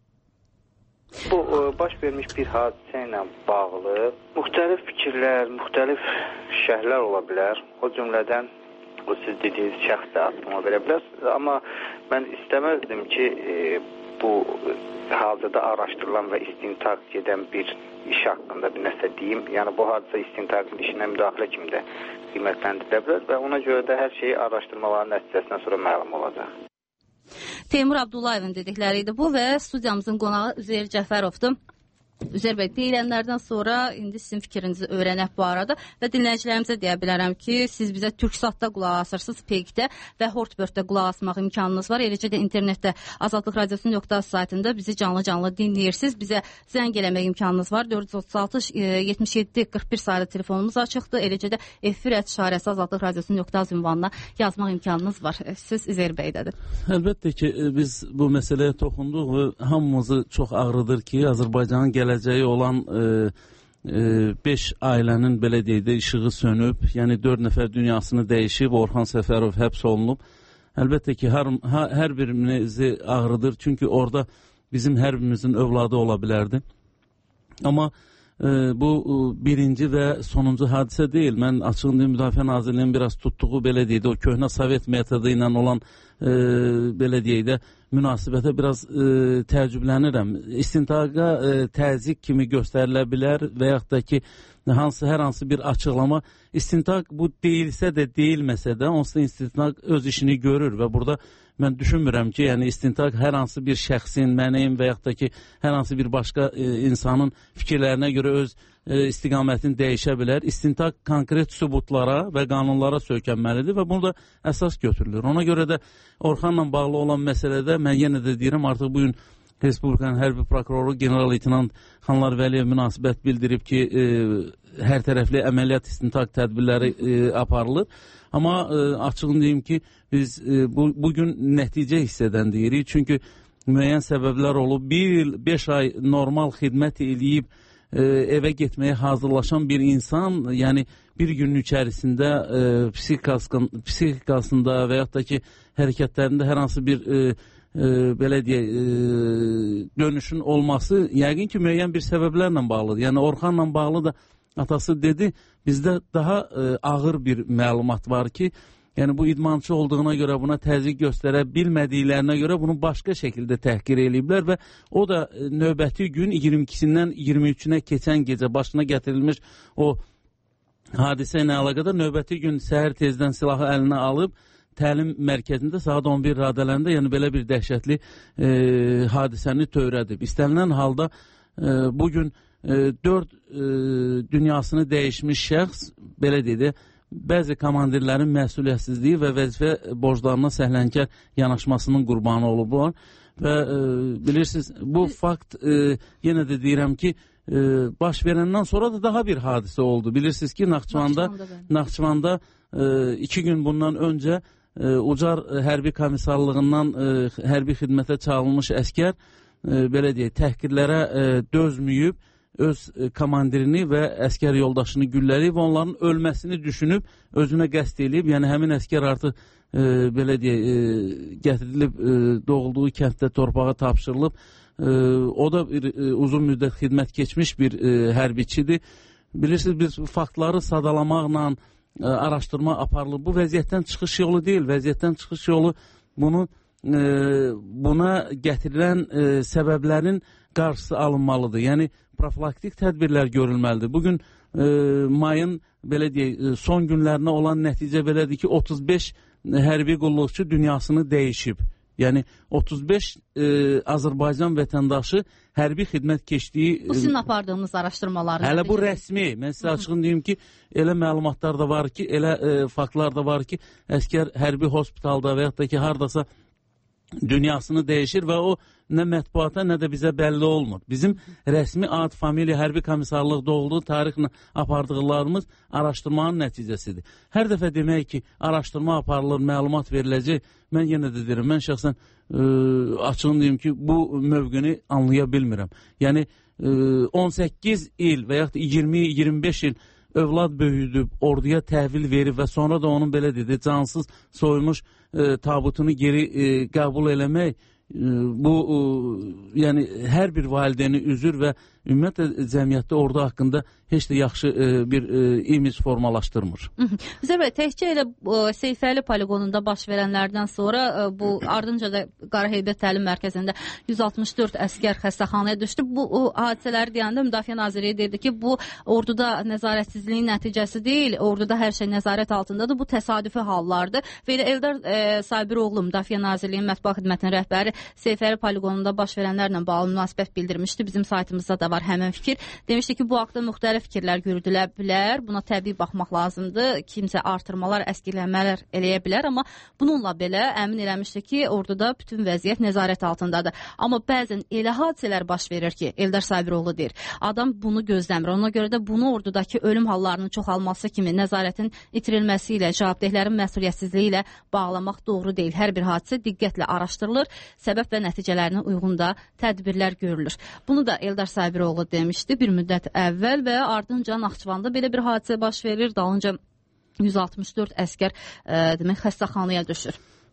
Bu baş vermiş bir hadisə ilə bağlı müxtəlif fikirlər, müxtəlif şərhlər ola bilər. O cümlədən o siz dediyiniz şəxs də açıqlama verə bilər. Amma mən istəməzdim ki, e, bu hazırda araşdırılan və istintaq edən bir iş haqqında bir nəsə deyim. Yəni bu hadisə istintaqın işinə müdaxilə kimi də qiymətləndirilə bilər və ona görə də hər şeyi araşdırmaların nəticəsindən sonra məlum olacaq. Teymur Abdullayevin dedikləri idi bu və studiyamızın qonağı Üzeyir Cəfərovdur. Üzeyir bəy, deyilənlərdən sonra indi sizin fikrinizi öyrənək bu arada və dinləyicilərimizə deyə bilərəm ki, siz bizə Türksatda qulaq asırsınız, Peykdə və Hortbörtdə qulaq asmaq imkanınız var. Eləcə də internetdə azadlıq radiosu nöqtə az saytında bizi canlı-canlı dinləyirsiniz. Bizə zəng eləmək imkanınız var. dörd yüz otuz altı yetmiş yeddi qırx bir sayılı telefonumuz açıqdır. Eləcə də efir işarəsi azadlıq radiosu nöqtə az ünvanına yazmaq imkanınız var. Siz Üzeyir bəydədir. Əlbəttə ki, biz bu məsələyə toxunduq və hamımızı çox ağrıdır ki, Azərbaycanın gələcəyi olan beş e, e, ailənin belə deyək də işığı sönüb, yəni dörd nəfər dünyasını dəyişib, Orxan Səfərov həbs olunub. Əlbəttə ki, hər, hər birimizi ağrıdır, çünki orada bizim hər birimizin övladı ola bilərdi. Amma e, bu e, birinci və sonuncu hadisə deyil. Mən açığında Müdafiə Nazirliyinin biraz tutduğu belə deyildi, o köhnə Sovet metodu ilə olan e, belə deyək də münasibətə biraz e, təəccüblənirəm. İstintaqa e, təzyiq kimi göstərilə bilər və yaxud da ki, hansı hər hansı bir açıqlama, istintaq bu deyilsə də deyilməsə də onsuz da istintaq öz işini görür və burada mən düşünmürəm ki, yəni istintaq hər hansı bir şəxsin, mənim və yaxud da ki, hər hansı bir başqa e, insanın fikirlərinə görə öz e, istiqamətini dəyişə bilər. İstintaq konkret sübutlara və qanunlara söykənməlidir və bunu da əsas götürülür. Ona görə də Orxanla bağlı olan məsələdə mən yenə də deyirəm, artıq bugün Respublikanın hərbi prokuroru general-leytenant Xanlar Vəliyev münasibət bildirib ki, e, hər tərəfli əməliyyat istintaq tədbirləri e, aparılır. Amma e, açığını deyim ki, biz e, bu, bugün nəticə hissədən deyirik. Çünki müəyyən səbəblər olub, bir il, beş ay normal xidmət eləyib e, evə getməyə hazırlaşan bir insan, yəni bir günün içərisində e, psixikasında, psixikasında və yaxud da ki, hərəkətlərində hər hansı bir e, e, belə deyək, e, dönüşün olması yəqin ki, müəyyən bir səbəblərlə bağlıdır. Yəni Orxanla bağlı da atası dedi, bizdə daha e, ağır bir məlumat var ki, yəni bu idmançı olduğuna görə, buna təzyiq göstərə bilmədiklərinə görə bunu başqa şəkildə təhqir eləyiblər və o da e, növbəti gün iyirmi ikisindən iyirmi üçünə keçən gecə başına gətirilmiş o hadisə ilə əlaqədar növbəti gün səhər tezdən silahı əlinə alıb təlim mərkəzində saat on bir radələrində, yəni belə bir dəhşətli e, hadisəni törədib. İstənilən halda e, bugün e, dörd e, dünyasını dəyişmiş şəxs, belə deyək, bəzi komandirlərin məsuliyyətsizliyi və vəzifə borclarına səhlənkar yanaşmasının qurbanı olublar və e, bilirsiniz, bu fakt e, yenə də deyirəm ki, e, baş verəndən sonra da daha bir hadisə oldu. Bilirsiniz ki, Naxçıvanda, Naxçıvanda e, iki gün bundan öncə e, Ucar hərbi komissarlığından e, hərbi xidmətə çağırılmış əskər e, belə deyək, təhqirlərə e, dözməyib, öz komandirini və əskər yoldaşını güllələyib və onların ölməsini düşünüb, özünə qəsd eləyib. Yəni həmin əskər artıq e, belə deyək, e, gətirilib, e, doğulduğu kənddə torpağa tapşırılıb. E, o da bir e, uzun müddət xidmət keçmiş bir e, hərbiçidir. Bilirsiniz, biz faktları sadalamaqla e, araşdırma aparılır. Bu vəziyyətdən çıxış yolu deyil. Vəziyyətdən çıxış yolu bunu e, buna gətirilən e, səbəblərin qarşısı alınmalıdır. Yəni profilaktik tədbirlər görülməlidir. Bugün e, mayın belə deyək, son günlərinə olan nəticə belədir ki, otuz beş hərbi qulluqçu dünyasını dəyişib. Yəni otuz beş e, Azərbaycan vətəndaşı hərbi xidmət keçdiyi... Bu sizin apardığınız araşdırmalarınız. Hələ bu rəsmi. Mən sizə açığını deyim ki, elə məlumatlar da var ki, elə e, faktlar da var ki, əskər hərbi hospitalda və yaxud da ki, hardasa dünyasını dəyişir və o nə mətbuata, nə də bizə bəlli olmur. Bizim rəsmi ad, familiya, hərbi komissarlıq doğulduğu tarixlə apardıqlarımız araşdırmanın nəticəsidir. Hər dəfə demək ki, araşdırma aparılır, məlumat veriləcək, mən yenə də deyirəm, mən şəxsən e, açığını deyim ki, bu mövqini anlaya bilmirəm. Yəni e, on səkkiz il və yaxud iyirmi iyirmi beş il övlad böyüdüb, orduya təhvil verib və sonra da onun belə dedi, cansız soymuş e, tabutunu geri e, qəbul eləmək, e, bu e, yəni hər bir valideyni üzür və ümumiyyətlə cəmiyyətdə ordu haqqında heç də yaxşı e, bir e, imic formalaşdırmır. Zərbə, təkcə elə e, Seyfəli poligonunda baş verənlərdən sonra e, bu ardınca da Qaraheybət Təlim Mərkəzində yüz altmış dörd əskər xəstəxanaya düşdü. Bu o, hadisələri deyəndə Müdafiə Nazirliyi dedi ki, bu orduda nəzarətsizliyin nəticəsi deyil, orduda hər şey nəzarət altındadır, bu təsadüfi hallardır. Və elə Eldar e, Sabiroğlu, Müdafiə Nazirliyinin mətbuat xidmətinin rəhbəri Seyfəli poligonunda baş verənlərlə bağlı münasibət bildirmişdi. Bizim saytımızda da var həmin fikir. Demişdi ki, bu haqda müxtəlif fikirlər yürüdülə bilər. Buna təbii baxmaq lazımdır. Kimsə artırmalar, əskilənmələr eləyə bilər, amma bununla belə əmin eləmişdi ki, orduda bütün vəziyyət nəzarət altındadır. Amma bəzən elə hadisələr baş verir ki, Eldar Sabiroğlu deyir, adam bunu gözləmir. Ona görə də bunu ordudakı ölüm hallarının çoxalması kimi nəzarətin itirilməsi ilə, cavabdehlərin məsuliyyətsizliyi ilə bağlamaq doğru deyil. Hər bir hadisə diqqətlə araşdırılır, səbəb və nəticələrinə uyğun da tədbirlər görülür. Bunu da Eldar Sabiroğlu demişdi bir müddət əvvəl və ardınca Naxçıvanda belə bir hadisə baş verir, dalınca yüz altmış dörd əskər e, demək xəstəxanaya düşür.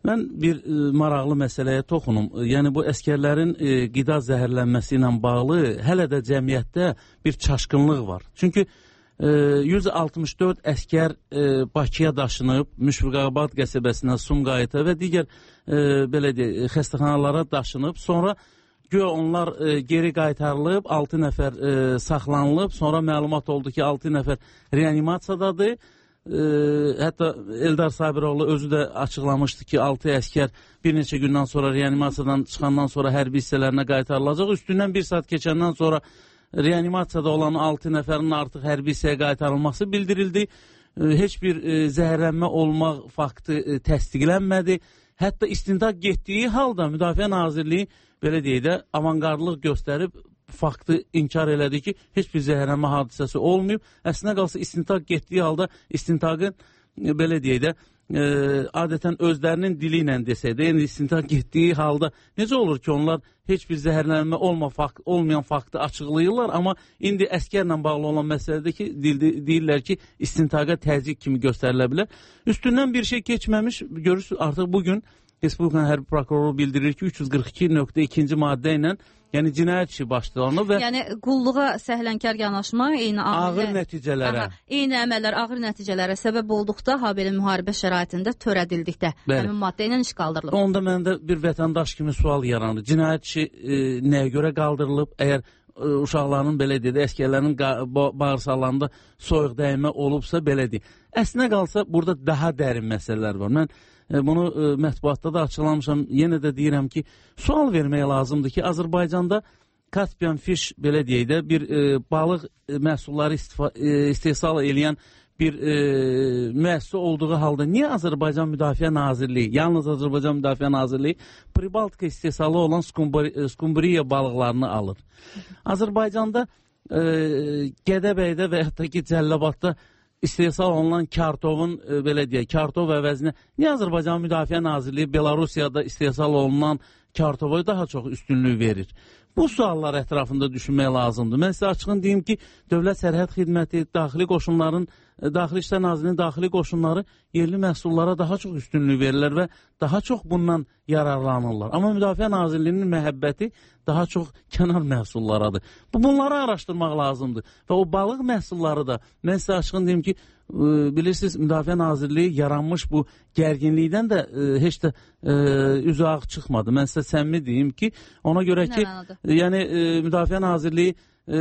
Mən bir e, maraqlı məsələyə toxunum. Yəni bu əskərlərin e, qida zəhərlənməsi ilə bağlı hələ də cəmiyyətdə bir çaşqınlıq var. Çünki e, yüz altmış dörd əskər e, Bakıya daşınıb, Müşfiqabad qəsəbəsinə, Sumqayıta və digər e, belə deyək, xəstəxanalara daşınıb, sonra güya onlar e, geri qaytarılıb, altı nəfər e, saxlanılıb, sonra məlumat oldu ki, altı nəfər reanimasiyadadır. E, hətta Eldar Sabiroğlu özü də açıqlamışdı ki, altı əskər bir neçə gündən sonra reanimasiyadan çıxandan sonra hərbi hissələrinə qaytarılacaq. Üstündən bir saat keçəndən sonra reanimasiyada olan altı nəfərin artıq hərbi hissəyə qaytarılması bildirildi. E, heç bir e, zəhərlənmə olmaq faktı e, təsdiqlənmədi. Hətta istintaq getdiyi halda Müdafiə Nazirliyi belə deyək də avangardlıq göstərib faktı inkar elədi ki, heç bir zəhərlənmə hadisəsi olmayıb. Əslində qalsa istintaq getdiyi halda istintaqın belə deyək də e, adətən özlərinin dili ilə desək də, yəni istintaq getdiyi halda necə olur ki, onlar heç bir zəhərlənmə olma, fakt, olmayan faktı açıqlayırlar, amma indi əskərlə bağlı olan məsələdə ki, deyirlər ki, istintaqa təzyiq kimi göstərilə bilər. Üstündən bir şey keçməmiş, görürsünüz artıq bugün Respublikanın hərbi prokuroru bildirir ki, üç yüz qırx iki nöqtə ikinci maddə ilə, yəni cinayət işi başlanıb və yəni qulluğa səhlənkar yanaşma eyni ağır əmələ, nəticələrə, aha, eyni əməllər ağır nəticələrə səbəb olduqda, habelə müharibə şəraitində törədildikdə həmin maddə ilə iş qaldırılıb. Onda məndə bir vətəndaş kimi sual yaranır. Cinayət işi e, nəyə görə qaldırılıb? Əgər e, uşaqların belə deyək, əskərlərin bağırsaqlarında soyuq dəymə olubsa belə deyək. Əslinə qalsa burada daha dərin məsələlər var. Mən bunu e, mətbuatda da açıqlamışam. Yenə də deyirəm ki, sual vermək lazımdır ki, Azərbaycanda Caspian Fish belə deyək də bir e, balıq məhsulları e, istehsal eləyən bir e, müəssisə olduğu halda niyə Azərbaycan Müdafiə Nazirliyi, yalnız Azərbaycan Müdafiə Nazirliyi Pribaltika istehsalı olan skumburiya balıqlarını alır? Azərbaycanda e, Gədəbəydə və yaxud da ki, Cəllabadda istehsal olunan kartovun, e, belə deyək, kartov əvəzinə niyə Azərbaycan Müdafiə Nazirliyi Belarusiyada istehsal olunan kartovoya daha çox üstünlük verir? Bu suallar ətrafında düşünmək lazımdır. Mən sizə açığın deyim ki, Dövlət Sərhəd Xidməti, Daxili Qoşunların, Daxili İşlər Nazirliyinin daxili qoşunları yerli məhsullara daha çox üstünlük verirlər və daha çox bundan yararlanırlar. Amma Müdafiə Nazirliyinin məhəbbəti daha çox kənar məhsullaradır. Bunları araşdırmaq lazımdır. Və o balıq məhsulları da, mən sizə açığın deyim ki, bilirsiniz, Müdafiə Nazirliyi yaranmış bu gərginlikdən də e, heç də e, üzü ağ çıxmadı. Mən sizə səmimi deyim ki, ona görə ki, yəni e, Müdafiə Nazirliyi e,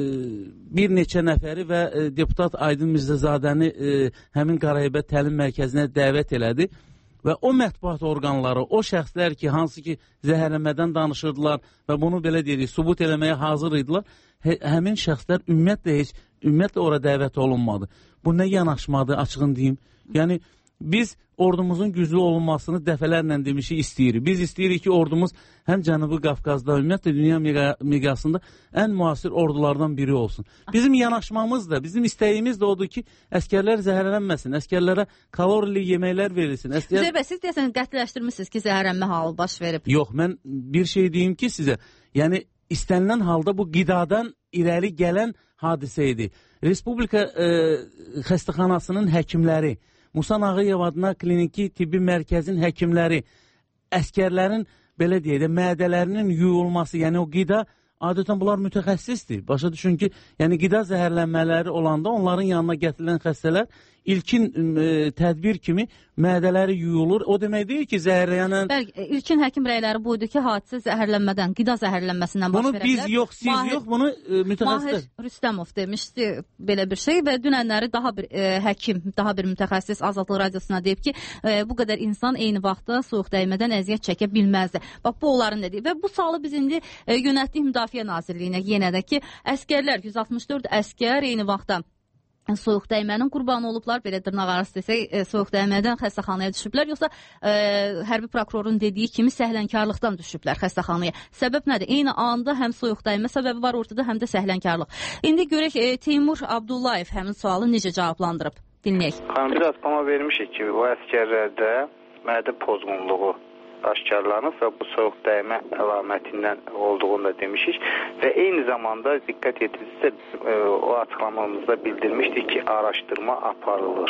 bir neçə nəfəri və e, deputat Aydın Mirzəzadəni e, həmin Qarayibət təlim mərkəzinə dəvət elədi və o mətbuat orqanları, o şəxslər ki, hansı ki zəhərlənmədən danışırdılar və bunu belə deyirik, subut eləməyə hazır idilər, hə, həmin şəxslər ümumiyyətlə heç, ümumiyyətlə ora dəvət olunmadı. Bu nə yanaşmadır, açığın deyim. Yəni, biz ordumuzun güclü olunmasını dəfələrlə demişik, istəyirik. Biz istəyirik ki, ordumuz həm Cənubi Qafqazda, ümumiyyətlə dünya miqyasında ən müasir ordulardan biri olsun. Bizim yanaşmamız da, bizim istəyimiz də odur ki, əskərlər zəhərlənməsin, əskərlərə kalorili yeməklər verilsin. Əskər... Zərbə, siz deyəsən qətiləşdirmişsiniz ki, zəhərlənmə halı baş verib. Yox, mən bir şey deyim ki sizə, yəni istənilən halda bu qidadan irəli gələn hadisə idi. Respublika e, xəstəxanasının həkimləri, Musa Nağıyev adına kliniki tibbi mərkəzin həkimləri, əskərlərin belə deyək də mədələrinin yuyulması, yəni o qida, adətən bunlar mütəxəssisdir. Başa düşün ki, yəni qida zəhərlənmələri olanda onların yanına gətirilən xəstələr ilkin e, tədbir kimi mədələri yuyulur. O demək deyil ki, zəhərləyənən... Bəli, ilkin həkim rəyləri buydu ki, hadisə zəhərlənmədən, qida zəhərlənməsindən baş verə bilər. Bunu biz yox, siz Mahir, yox, bunu e, mütəxəssis... Mahir Rüstəmov demişdi belə bir şey və dünənləri daha bir e, həkim, daha bir mütəxəssis Azadlıq Radiosuna deyib ki, e, bu qədər insan eyni vaxtda soyuq dəymədən əziyyət çəkə bilməzdi. Bax, bu onların dediyi və bu sualı biz indi e, yönəltdik Müdafiə Nazirliyinə yenə də ki, əskərlər, yüz altmış dörd əskər eyni vaxtda soyuq dəymənin qurbanı olublar, belə dırnaq arası desək, e, soyuq dəymədən xəstəxanaya düşüblər, yoxsa e, hərbi prokurorun dediyi kimi səhlənkarlıqdan düşüblər xəstəxanaya. Səbəb nədir? Eyni anda həm soyuq dəymə səbəbi var ortada, həm də səhlənkarlıq. İndi görək e, Teymur Abdullayev həmin sualı necə cavablandırıb? Dinləyək. Xanım, bir açıqlama vermişik ki, o əskərlərdə mədə pozğunluğu aşkarlanıb və bu soyuq dəymə əlamətindən olduğunu da demişik və eyni zamanda diqqət etdinizsə o açıqlamamızda bildirmişdik ki, araşdırma aparılır.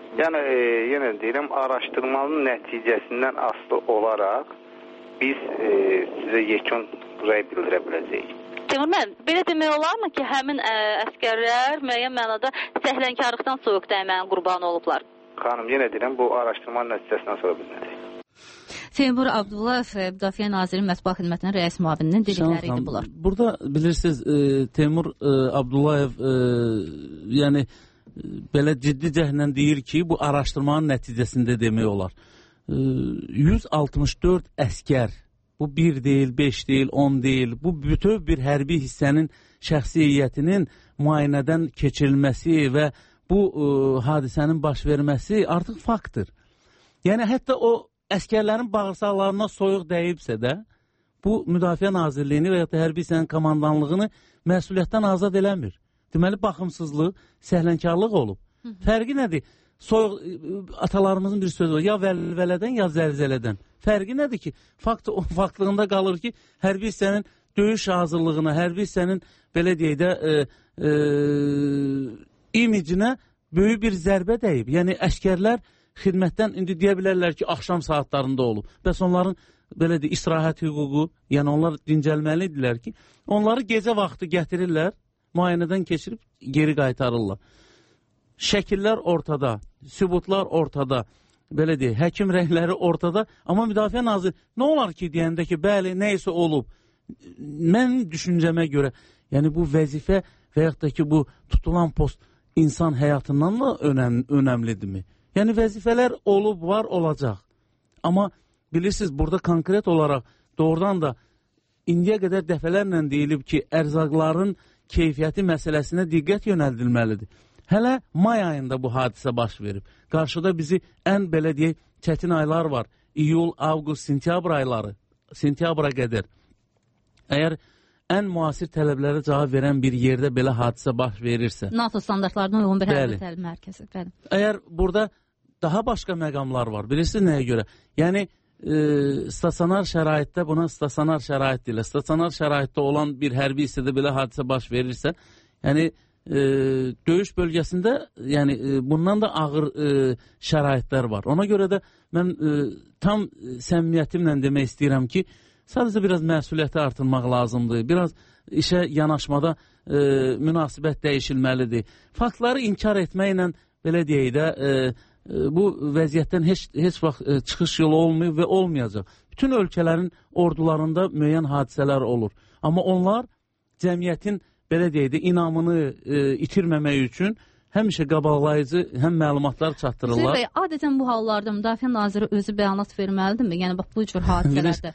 Yəni e, yenə deyirəm, araşdırmanın nəticəsindən asılı olaraq biz e, sizə yekun rəy bildirə biləcəyik. Teymur müəllim, belə demək olarmı ki, həmin ə, əskərlər müəyyən mənada səhlənkarlıqdan soyuq dəymənin qurbanı olublar? Xanım, yenə deyirəm, bu araşdırmanın nəticəsindən sonra bilinəcək. Teymur Abdullayev, Müdafiə Nazirinin Mətbuat Xidmətinin rəis müavininin dedikləri idi bunlar. Burada bilirsiniz, e, Teymur e, Abdullayev e, yəni e, belə ciddi cəhlə deyir ki, bu araşdırmanın nəticəsində demək olar. E, yüz altmış dörd əskər, bu bir deyil, beş deyil, on deyil, bu bütöv bir hərbi hissənin şəxsiyyətinin müayinədən keçirilməsi və bu e, hadisənin baş verməsi artıq faktdır. Yəni hətta o əskərlərin bağırsaqlarına soyuq dəyibsə də, bu Müdafiə Nazirliyini və ya da hərbi hissənin komandanlığını məsuliyyətdən azad eləmir. Deməli, baxımsızlıq, səhlənkarlıq olub. Hı -hı. Fərqi nədir? Soyuq, atalarımızın bir sözü var, ya vəlvələdən, ya zəlzələdən. Fərqi nədir ki? Fakt, o faktlığında qalır ki, hərbi hissənin döyüş hazırlığına, hərbi hissənin, belə deyək də, e, e, imicinə böyük bir zərbə dəyib. Yəni, əskərlər xidmətdən indi deyə bilərlər ki, axşam saatlarında olub. Bəs onların, belə deyək, istirahət hüququ, yəni onlar dincəlməlidirlər ki, onları gecə vaxtı gətirirlər, müayinədən keçirib geri qaytarırlar. Şəkillər ortada, sübutlar ortada, belə deyək, həkim rəyləri ortada, amma Müdafiə Naziri nə olar ki, deyəndə ki, bəli, nəysə olub. Mən düşüncəmə görə, yəni bu vəzifə və yaxud da ki, bu tutulan post insan həyatından da önəm, önəmlidirmi? Yəni vəzifələr olub, var, olacaq. Amma bilirsiniz, burada konkret olaraq doğrudan da indiyə qədər dəfələrlə deyilib ki, ərzaqların keyfiyyəti məsələsinə diqqət yönəldilməlidir. Hələ may ayında bu hadisə baş verib. Qarşıda bizi ən, belə deyək, çətin aylar var. İyul, avqust, sentyabr ayları, sentyabra qədər. Əgər ən müasir tələblərə cavab verən bir yerdə belə hadisə baş verirsə. NATO standartlarına uyğun bir hərbi təlim mərkəzi. Bəli. Əgər burada daha başqa məqamlar var. Bilirsiniz nəyə görə? Yəni, e, stasionar şəraitdə, buna stasionar şərait deyil. Stasionar şəraitdə olan bir hərbi hissədə belə hadisə baş verirsə, yəni, e, döyüş bölgəsində, yəni, e, bundan da ağır e, şəraitlər var. Ona görə də mən e, tam səmimiyyətimlə demək istəyirəm ki, sadəcə biraz məsuliyyəti artırmaq lazımdır. Biraz işə yanaşmada e, münasibət dəyişilməlidir. Faktları inkar etməklə, belə deyək də, e, bu vəziyyətdən heç, heç vaxt e, çıxış yolu olmuyor və olmayacaq. Bütün ölkələrin ordularında müəyyən hadisələr olur. Amma onlar cəmiyyətin, belə deyək də, inamını e, itirməmək üçün həmişə qabaqlayıcı həm məlumatlar çatdırırlar. Hüseyin bəy, adətən bu hallarda Müdafiə Naziri özü bəyanat verməlidirmi? Yəni, bax, bu cür hadisələrdə.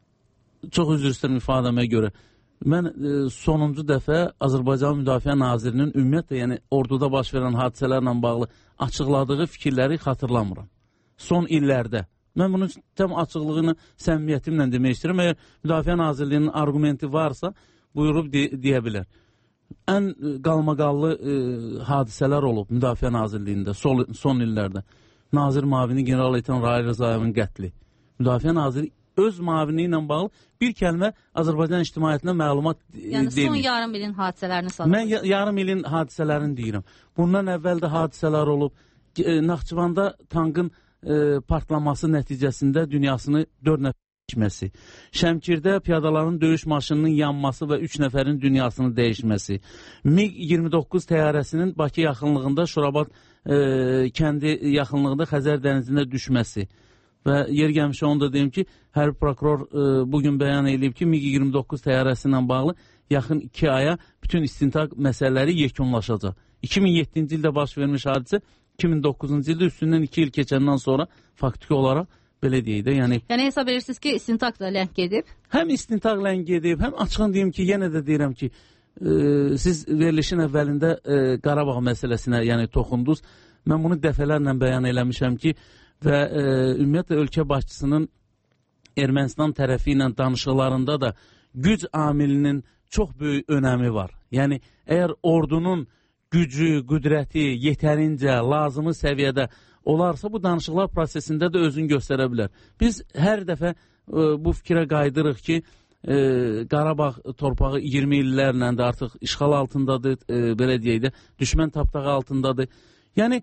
Çox üzr istəyirəm ifadəmə görə. Mən e, sonuncu dəfə Azərbaycan Müdafiə Nazirinin ümumiyyətlə, yəni orduda baş verən hadisələrlə bağlı açıqladığı fikirləri xatırlamıram. Son illərdə. Mən bunun tam açıqlığını, səmimiyyətimlə demək istəyirəm. Əgər Müdafiə Nazirliyinin argumenti varsa, buyurub de deyə bilər. Ən qalmaqallı e, hadisələr olub Müdafiə Nazirliyində son, son illərdə. Nazir Mavini General-Leytenant Rahil Rızayevin qətli. Müdafiə Naziri öz mavini ilə bağlı bir kəlmə Azərbaycan ictimaiyyətinə məlumat yəni, demir. Son yarım ilin hadisələrini salır. Mən yarım ilin hadisələrini deyirəm. Bundan əvvəl də hadisələr olub. Naxçıvanda tankın e, partlaması nəticəsində dünyasını dörd nəfər dəyişməsi. Şəmkirdə piyadaların döyüş maşınının yanması və üç nəfərin dünyasını dəyişməsi. MiG iyirmi doqquz təyyarəsinin Bakı yaxınlığında Şurabat e, kəndi yaxınlığında Xəzər dənizində düşməsi. Və yer gəlmişə onu da deyim ki, hərbi prokuror e, bugün bəyan edib ki, MiG iyirmi doqquz təyyarəsi ilə bağlı yaxın iki aya bütün istintaq məsələləri yekunlaşacaq. iki min yeddinci ildə baş vermiş hadisə, iki min doqquzuncu ildə üstündən iki il keçəndən sonra faktiki olaraq belə deyək də, yəni... Yəni hesab edirsiniz ki, istintaq da ləng gedib? Həm istintaq ləng gedib, həm açığın deyim ki, yenə də deyirəm ki, e, siz verilişin əvvəlində e, Qarabağ məsələsinə, yəni toxundunuz. Mən bunu dəfələrlə bəyan eləmişəm ki, və e, ümumiyyətlə ölkə başçısının Ermənistan tərəfi ilə danışıqlarında da güc amilinin çox böyük önəmi var. Yəni, əgər ordunun gücü, qüdrəti yetərincə, lazımı səviyyədə olarsa, bu danışıqlar prosesində də özünü göstərə bilər. Biz hər dəfə e, bu fikrə qaydırıq ki, e, Qarabağ torpağı iyirmi illərlə də artıq işğal altındadır, e, belə deyək də, düşmən tapdağı altındadır. Yəni,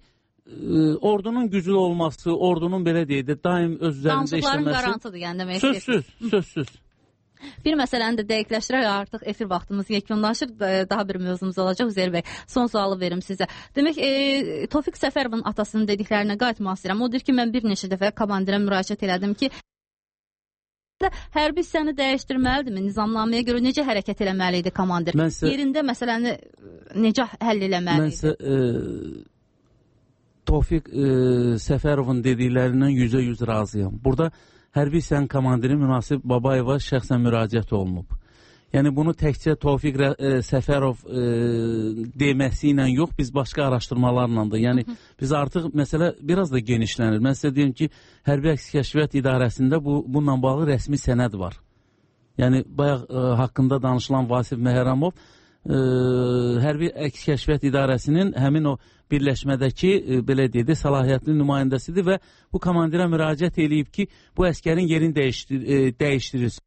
e, ordunun güclü olması, ordunun belə deyək də daim öz üzərində işləməsi. Danışıqların qarantıdır, yəni demək. Sözsüz, sözsüz. Bir məsələni də dəqiqləşdirək, artıq efir vaxtımız yekunlaşır, daha bir mövzumuz olacaq. Üzeyir bəy, son sualı verim sizə. Demək, e, Tofiq Səfərovun atasının dediklərinə qayıtmaq istəyirəm. O deyir ki, mən bir neçə dəfə komandirə müraciət elədim ki, hərbi hissəni dəyişdirməlidirmi? Nizamnaməyə görə necə hərəkət eləməli idi komandir? Mənsə, yerində məsələni necə həll eləməli idi? Mənsə, e, Tofiq e, Səfərovun dediklərindən yüzə yüz razıyam. Burada hərbi hissənin komandiri Münasib Babayeva şəxsən müraciət olunub. Yəni bunu təkcə Tofiq e, Səfərov e, deməsi ilə yox, biz başqa araşdırmalarla da. Yəni hı -hı. biz artıq məsələ biraz da genişlənir. Mən sizə deyim ki, Hərbi Əks Kəşfiyyat İdarəsində bu bununla bağlı rəsmi sənəd var. Yəni bayaq e, haqqında danışılan Vasif Məhərrəmov e, Hərbi Əks Kəşfiyyat İdarəsinin həmin o birləşmədəki e, belə deyək də səlahiyyətli nümayəndəsidir və bu komandirə müraciət eləyib ki, bu əskərin yerini dəyişdir, e, dəyişdirilsin.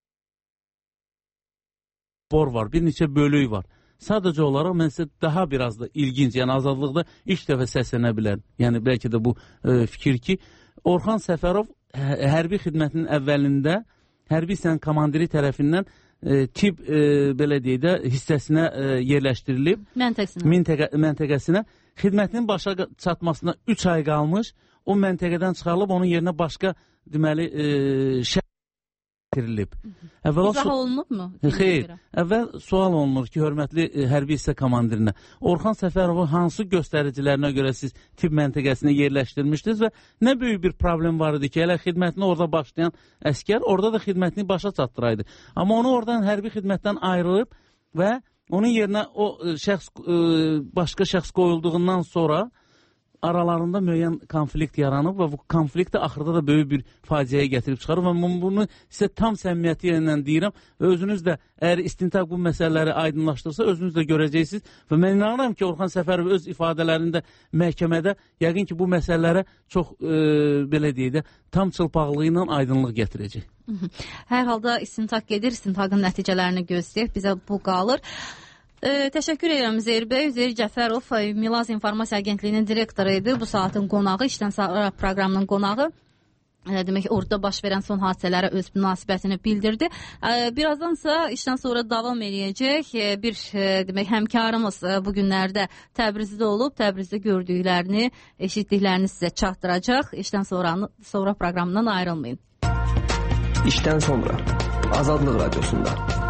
Bor var, bir neçə bölük var. Sadəcə olaraq mən sizə daha biraz da ilginc, yəni azadlıqda ilk dəfə səslənə bilər. Yəni bəlkə də bu e, fikir ki, Orxan Səfərov hə, hərbi xidmətinin əvvəlində hərbi hissənin komandiri tərəfindən e, tip e, belə deyək də hissəsinə e, yerləşdirilib. Məntəqəsinə. Məntəqə, məntəqəsinə. Xidmətinin başa çatmasına üç ay qalmış, o məntəqədən çıxarılıb, onun yerinə başqa deməli e, şəhər getirilib. İzah olunubmu? Xeyr. Əvvəl sual olunur ki, hörmətli e, hərbi hissə komandirinə, Orxan Səfərovu hansı göstəricilərinə görə siz tip məntəqəsinə yerləşdirmişdiniz və nə böyük bir problem var idi ki, elə xidmətini orada başlayan əskər orada da xidmətini başa çatdıraydı. Amma onu oradan hərbi xidmətdən ayrılıb və onun yerinə o şəxs, başqa şəxs qoyulduğundan sonra aralarında müəyyən konflikt yaranıb və bu konflikt də axırda da böyük bir faciəyə gətirib çıxarıb və bunu sizə tam səmimiyyəti ilə deyirəm və özünüz də əgər istintaq bu məsələləri aydınlaşdırsa özünüz də görəcəksiniz və mən inanıram ki, Orxan Səfərov öz ifadələrində məhkəmədə yəqin ki, bu məsələlərə çox e, belə deyək də tam çılpaqlığı ilə aydınlıq gətirəcək. Hər halda istintaq gedir, istintaqın nəticələrini gözləyək, bizə bu qalır. Ee, təşəkkür edirəm Üzeyir bəy. Üzeyir Cəfərov Milaz İnformasiya Agentliyinin direktoru idi. Bu saatin qonağı, işdən sonra proqramının qonağı. E, demək, orada baş verən son hadisələrə öz münasibətini bildirdi. E, birazdansa işdən sonra davam eləyəcək. E, bir e, demək, həmkarımız e, bu günlərdə Təbrizdə olub, Təbrizdə gördüklərini, eşitdiklərini sizə çatdıracaq. İşdən sonra, sonra proqramından ayrılmayın. İşdən sonra Azadlıq Radiosunda.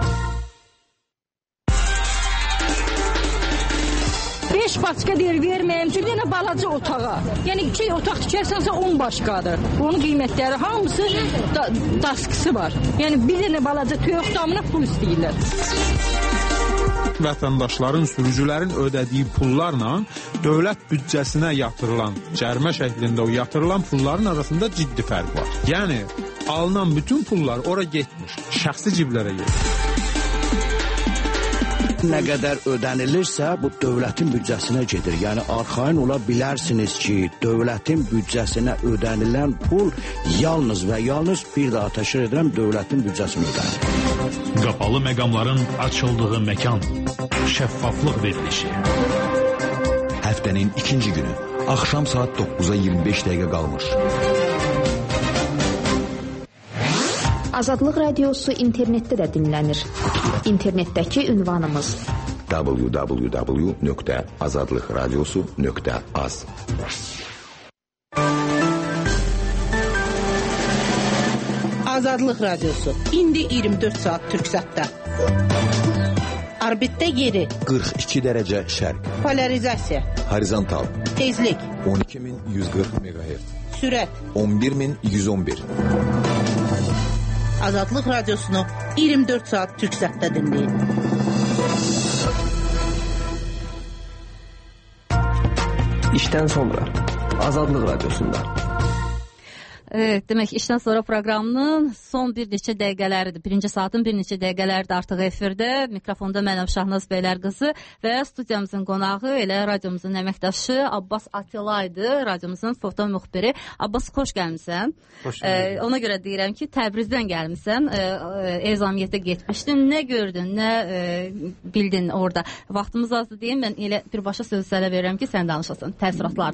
beş başqa deyir, verməyəm ki, bir dənə balaca otağa. Yəni iki otaq tikərsənsə on başqadır. Onun qiymətləri hamısı da, daskısı var. Yəni bir dənə balaca toyuq damına pul istəyirlər. Vətəndaşların, sürücülərin ödədiyi pullarla dövlət büdcəsinə yatırılan, cərimə şəklində o yatırılan pulların arasında ciddi fərq var. Yəni alınan bütün pullar ora getmiş, şəxsi ciblərə getmiş. Nə qədər ödənilirsə, bu dövlətin büdcəsinə gedir. Yəni, arxain ola bilərsiniz ki, dövlətin büdcəsinə ödənilən pul yalnız və yalnız bir daha təşkil edirəm, dövlətin büdcəsinə ödənir. Qapalı məqamların açıldığı məkan, şəffaflıq verilişi. Həftənin ikinci günü, axşam saat doqquza iyirmi beş dəqiqə qalmış. Azadlıq Radiosu internetdə də dinlənir. İnternetdəki ünvanımız w w w nöqtə azadlıqradiosu nöqtə az. Azadlıq Radiosu indi iyirmi dörd saat Türksatda. Orbitdə yeri qırx iki dərəcə şərq. Polarizasiya Horizontal tezlik on iki min yüz qırx meqahertz. Sürət on bir min yüz on bir. Azadlıq Radiosunu iyirmi dörd saat Türksatda dinləyin. İşdən sonra Azadlıq Radiosunda. Evet, demək işdən sonra proqramının son bir neçə dəqiqələridir. Birinci saatın bir neçə dəqiqələridir artıq efirdə. Mikrofonda mənəm Şahnaz Bəylərqızı və studiyamızın qonağı elə radiomuzun əməkdaşı Abbas Atilaydı, radiomuzun foto müxbiri. Abbas, xoş gəlmisən. Xoş ee, ona görə deyirəm ki, Təbrizdən gəlmisən, ee, ezamiyyətə getmişdin. Nə gördün, nə e, bildin orada? Vaxtımız azdır deyim, mən elə birbaşa söz sələ verirəm ki, sən danışasan təəssüratlarını.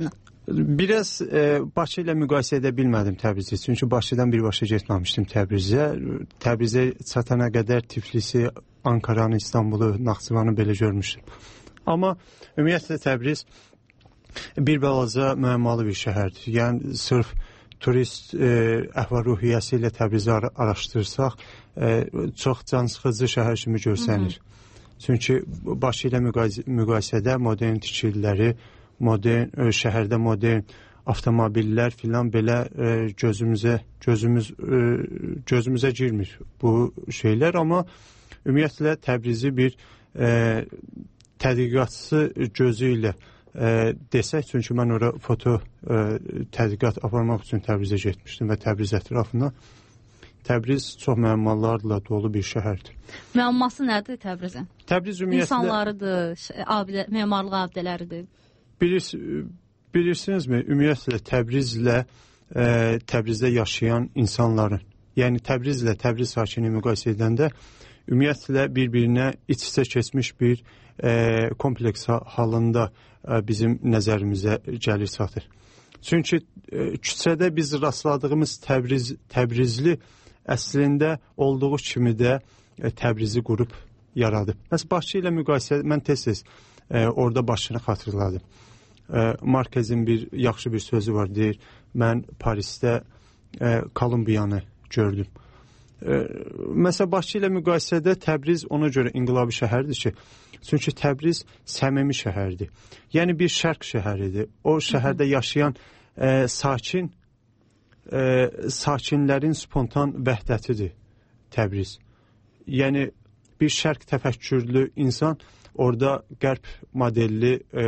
Biraz e, Bakı ilə müqayisə edə bilmədim Təbrizi. Çünki Bakıdan birbaşa getməmişdim Təbrizə. Təbrizə çatana qədər Tiflisi, Ankaranı, İstanbulu, Naxçıvanı belə görmüşdüm. Amma ümumiyyətlə Təbriz bir balaca müəmmalı bir şəhərdir. Yəni sırf turist e, əhval-ruhiyyəsi ilə Təbrizi ar araşdırsaq, e, çox cansıxıcı şəhər kimi görsənir. Hı -hı. Çünki Bakı ilə müqayisə, müqayisədə modern tikililəri, modern e, şəhərdə modern avtomobillər filan belə e, gözümüzə gözümüz e, gözümüzə girmir bu şeylər, amma ümumiyyətlə Təbrizi bir e, tədqiqatçı gözü ilə e, desək, çünki mən ora foto e, tədqiqat aparmaq üçün Təbrizə getmişdim və Təbriz ətrafına. Təbriz çox müəmmalarla dolu bir şəhərdir. Müəmması nədir Təbrizin? Təbriz ümumiyyətlə İnsanlarıdır, abidə, memarlıq abidələridir. Bilirs, bilirsinizmi, ümumiyyətlə Təbrizlə e, Təbrizdə yaşayan insanların, yəni Təbrizlə Təbriz sakini müqayisə edəndə ümumiyyətlə bir-birinə iç-içə keçmiş bir e, kompleks halında e, bizim nəzərimizə gəlir çatır. Çünki e, küçədə biz rastladığımız Təbriz, Təbrizli əslində olduğu kimi də e, Təbrizi qurub yaradıb. Məsələn, Bakı ilə müqayisə, mən tez-tez e, orada Bakını xatırladım. E, Markezin bir yaxşı bir sözü var, deyir, mən Parisdə e, Kolumbiyanı gördüm. E, məsələn, Bakı ilə müqayisədə Təbriz ona görə inqilabi şəhərdir ki, çünki Təbriz səmimi şəhərdir. Yəni bir şərq şəhəridir. O şəhərdə yaşayan e, sakin e, sakinlərin spontan vəhdətidir Təbriz. Yəni bir şərq təfəkkürlü insan orada qərb modelli e,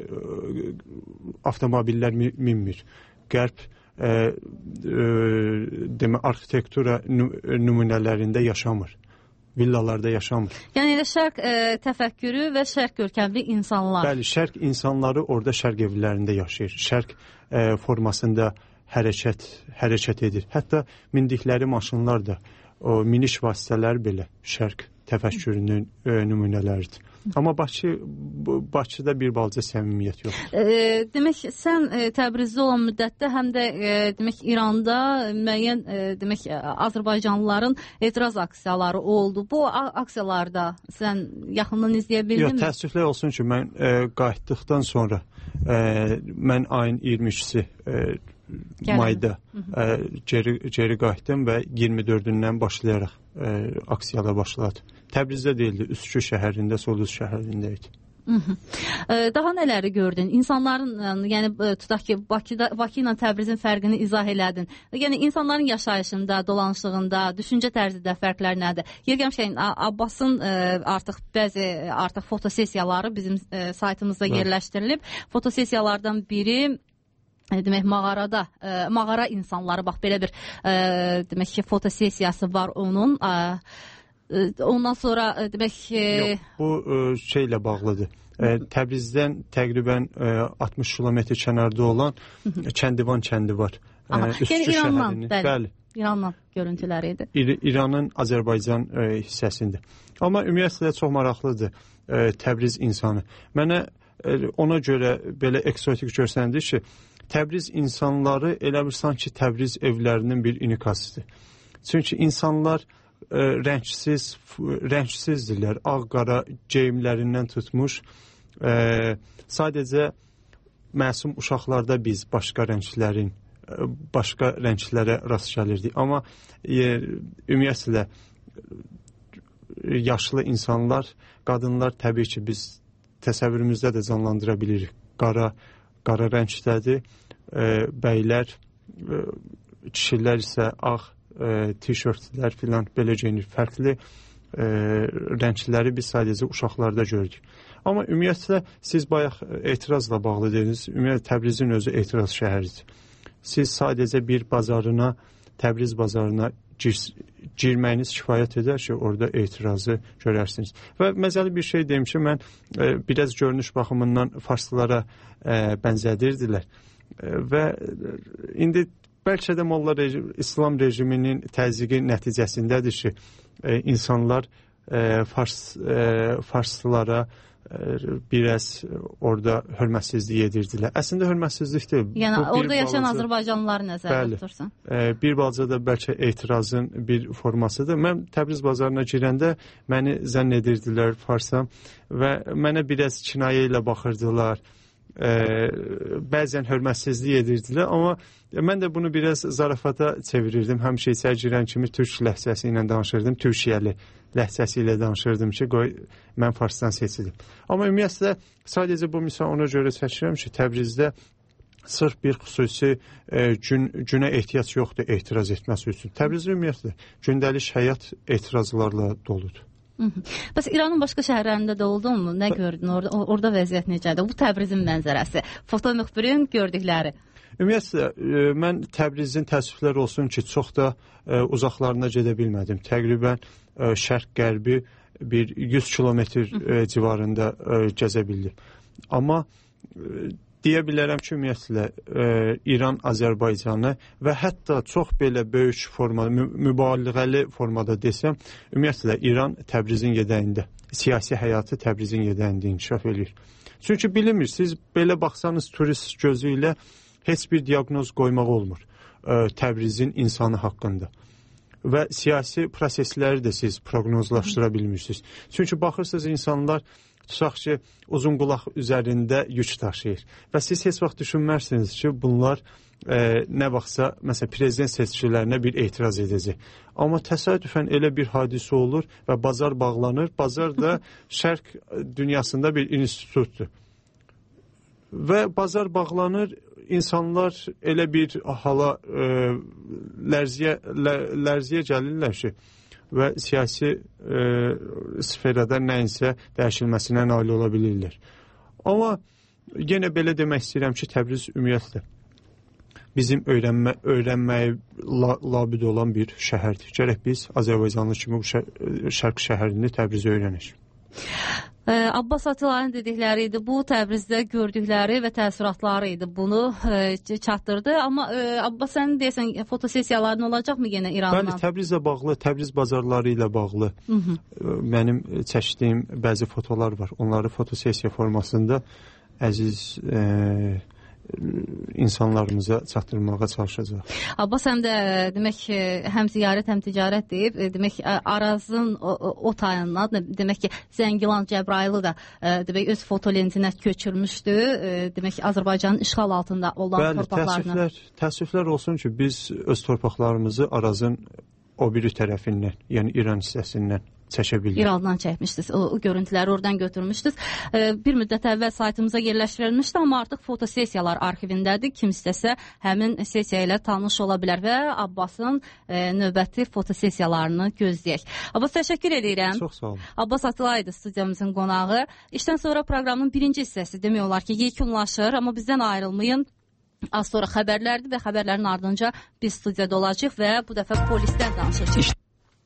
avtomobillər minmir. Qərb e, e, demə, arxitektura nümunələrində yaşamır. Villalarda yaşamır. Yəni elə şərq e, təfəkkürü və şərq görkəmli insanlar. Bəli, şərq insanları orada şərq evlərində yaşayır. Şərq e, formasında hərəkət hərəkət edir. Hətta mindikləri maşınlar da, o miniş vasitələr belə şərq təfəkkürünün e, nümunələridir. Amma Bakı, Bakıda bir balaca səmimiyyət yoxdur. E, demək, sən e, Təbrizdə olan müddətdə həm də e, demək İranda müəyyən e, demək Azərbaycanlıların etiraz aksiyaları oldu. Bu aksiyalarda sən yaxından izləyə bildinmi? Yox, təəssüflər olsun ki, mən e, qayıtdıqdan sonra e, mən ayın iyirmi ikisi e, mayda e, geri, geri qayıtdım və iyirmi dördündən başlayaraq e, aksiyalar başladı. Təbrizdə deyildi, Üsküp şəhərində, Solduz şəhərində idi. Daha nələri gördün? İnsanların, yəni tutaq ki, Bakıda, Bakı ilə Təbrizin fərqini izah elədin. Yəni insanların yaşayışında, dolanışlığında, düşüncə tərzində fərqlər nədir? Yer gəlmişkən Abbasın artıq bəzi artıq fotosesiyaları bizim saytımızda yerləşdirilib. Fotosesiyalardan biri demək mağarada, mağara insanları, bax belə bir demək ki, fotosesiyası var onun. Ondan sonra demək Yox, bu şeylə bağlıdır. Təbrizdən təqribən altmış kilometr kənarda olan Kəndivan kəndi var. Aha, yəni İrandan, bəli, bəli. İrandan görüntüləri idi. İr İranın Azərbaycan e, hissəsində. Amma ümumiyyətlə çox maraqlıdır e, Təbriz insanı. Mənə e, ona görə belə eksotik görsəndir ki, Təbriz insanları elə bir sanki Təbriz evlərinin bir inikasıdır. Çünki insanlar e, rəngsiz, rəngsizdirlər. Ağ-qara geyimlərindən tutmuş. E, sadəcə məsum uşaqlarda biz başqa rənglərin, başqa rənglərə rast gəlirdik. Amma e, ümumiyyətlə yaşlı insanlar, qadınlar təbii ki, biz təsəvvürümüzdə də canlandıra bilirik. Qara, qara rəngdədir. E, bəylər, e, kişilər isə ağ e, tişörtlər filan belə geyinir. Fərqli e, rəngləri biz sadəcə uşaqlarda gördük. Amma ümumiyyətlə siz bayaq etirazla bağlı dediniz. Ümumiyyətlə Təbrizin özü etiraz şəhəridir. Siz sadəcə bir bazarına, Təbriz bazarına gir, girməyiniz kifayət edər ki, orada etirazı görərsiniz. Və məzəli bir şey deyim ki, mən e, biraz görünüş baxımından farslılara e, bənzədirdilər. E, və indi bəlkə də Molla rejim, İslam rejiminin təzyiqi nəticəsindədir ki, e, insanlar e, fars, e, farslılara biraz orada hörmətsizlik edirdilər. Əslində hörmətsizlik deyil. Yəni orada yaşayan Azərbaycanlıları nəzərdə tutursan. Bəli. Bir balaca da bəlkə etirazın bir formasıdır. Mən Təbriz bazarına girəndə məni zənn edirdilər farsam və mənə biraz kinayə ilə baxırdılar. Ə, bəzən hörmətsizlik edirdilər, amma mən də bunu biraz zarafata çevirirdim. Həmişə içəri girən kimi türk ləhcəsi ilə danışırdım, türkiyəli ləhcəsi ilə danışırdım ki, qoy mən farsdan seçilim. Amma ümumiyyətlə sadəcə bu misal ona görə çəkirəm ki, Təbrizdə sırf bir xüsusi e, gün, günə ehtiyac yoxdur etiraz etməsi üçün. Təbrizdə ümumiyyətlə gündəlik həyat etirazlarla doludur. Bəs İranın başqa şəhərlərində də oldun mu? Nə gördün? Orada, orada vəziyyət necədir? Bu Təbrizin mənzərəsi, foto müxbirin gördükləri. Ümumiyyətlə, e, mən Təbrizin təəssüflər olsun ki, çox da e, uzaqlarına gedə bilmədim. Təqribən e, şərq-qərbi bir yüz kilometr e, civarında e, gəzə bildim. Amma e, deyə bilərəm ki, ümumiyyətlə e, İran Azərbaycanı və hətta çox belə böyük formada, mü mübaliğəli formada desəm, ümumiyyətlə İran Təbrizin yedəyində, siyasi həyatı Təbrizin yedəyində inkişaf edir. Çünki bilinmir, siz belə baxsanız turist gözü ilə heç bir diaqnoz qoymaq olmur e, Təbrizin insanı haqqında. Və siyasi prosesləri də siz proqnozlaşdıra bilmirsiniz. Çünki baxırsınız insanlar tutaq ki, uzun qulaq üzərində yük daşıyır. Və siz heç vaxt düşünmərsiniz ki, bunlar e, nə vaxtsa, məsələn, prezident seçkilərinə bir etiraz edəcək. Amma təsadüfən elə bir hadisə olur və bazar bağlanır. Bazar da şərq dünyasında bir institutdur. Və bazar bağlanır, insanlar elə bir hala e, lərziyə, lə, lərziyə gəlirlər ki, və siyasi e, sferada nəyinsə dəyişilməsinə nail ola bilirlər. Amma yenə belə demək istəyirəm ki, Təbriz ümumiyyətlə bizim öyrənmə, öyrənməyə la, labid olan bir şəhərdir. Gərək biz Azərbaycanlı kimi bu şər, şərq şəhərini Təbrizi öyrənək. Abbas Atılayın dedikləri idi, bu Təbrizdə gördükləri və təəssüratları idi, bunu e, çatdırdı. Amma e, Abbas, sən deyəsən fotosesiyaların olacaqmı yenə İrandan? Bəli, Təbrizlə bağlı, Təbriz bazarları ilə bağlı Hı -hı. mənim çəkdiyim bəzi fotolar var. Onları fotosesiya formasında əziz e, insanlarımıza çatdırmağa çalışacaq. Abbas həm də demək həm ziyarət, həm ticarət deyib, demək Arazın o, o tayından demək ki, Zəngilan Cəbrayılı da demək öz fotolentinə köçürmüşdü. Demək Azərbaycanın işğal altında olan Bəli, torpaqlarını. Təəssüflər, təəssüflər olsun ki, biz öz torpaqlarımızı Arazın o biri tərəfindən, yəni İran hissəsindən çəkə bilirik. İrandan çəkmişdiniz. O, o görüntüləri oradan götürmüşdünüz. E, bir müddət əvvəl saytımıza yerləşdirilmişdi, amma artıq fotosesiyalar arxivindədir. Kim istəsə həmin sesiya ilə tanış ola bilər və Abbasın e, növbəti fotosesiyalarını gözləyək. Abbas, təşəkkür edirəm. Çox sağ olun. Abbas Atılaydı studiyamızın qonağı. İşdən sonra proqramın birinci hissəsi demək olar ki, yekunlaşır, amma bizdən ayrılmayın. Az sonra xəbərlərdir və xəbərlərin ardınca biz studiyada olacaq və bu dəfə polisdən danışacağıq. İş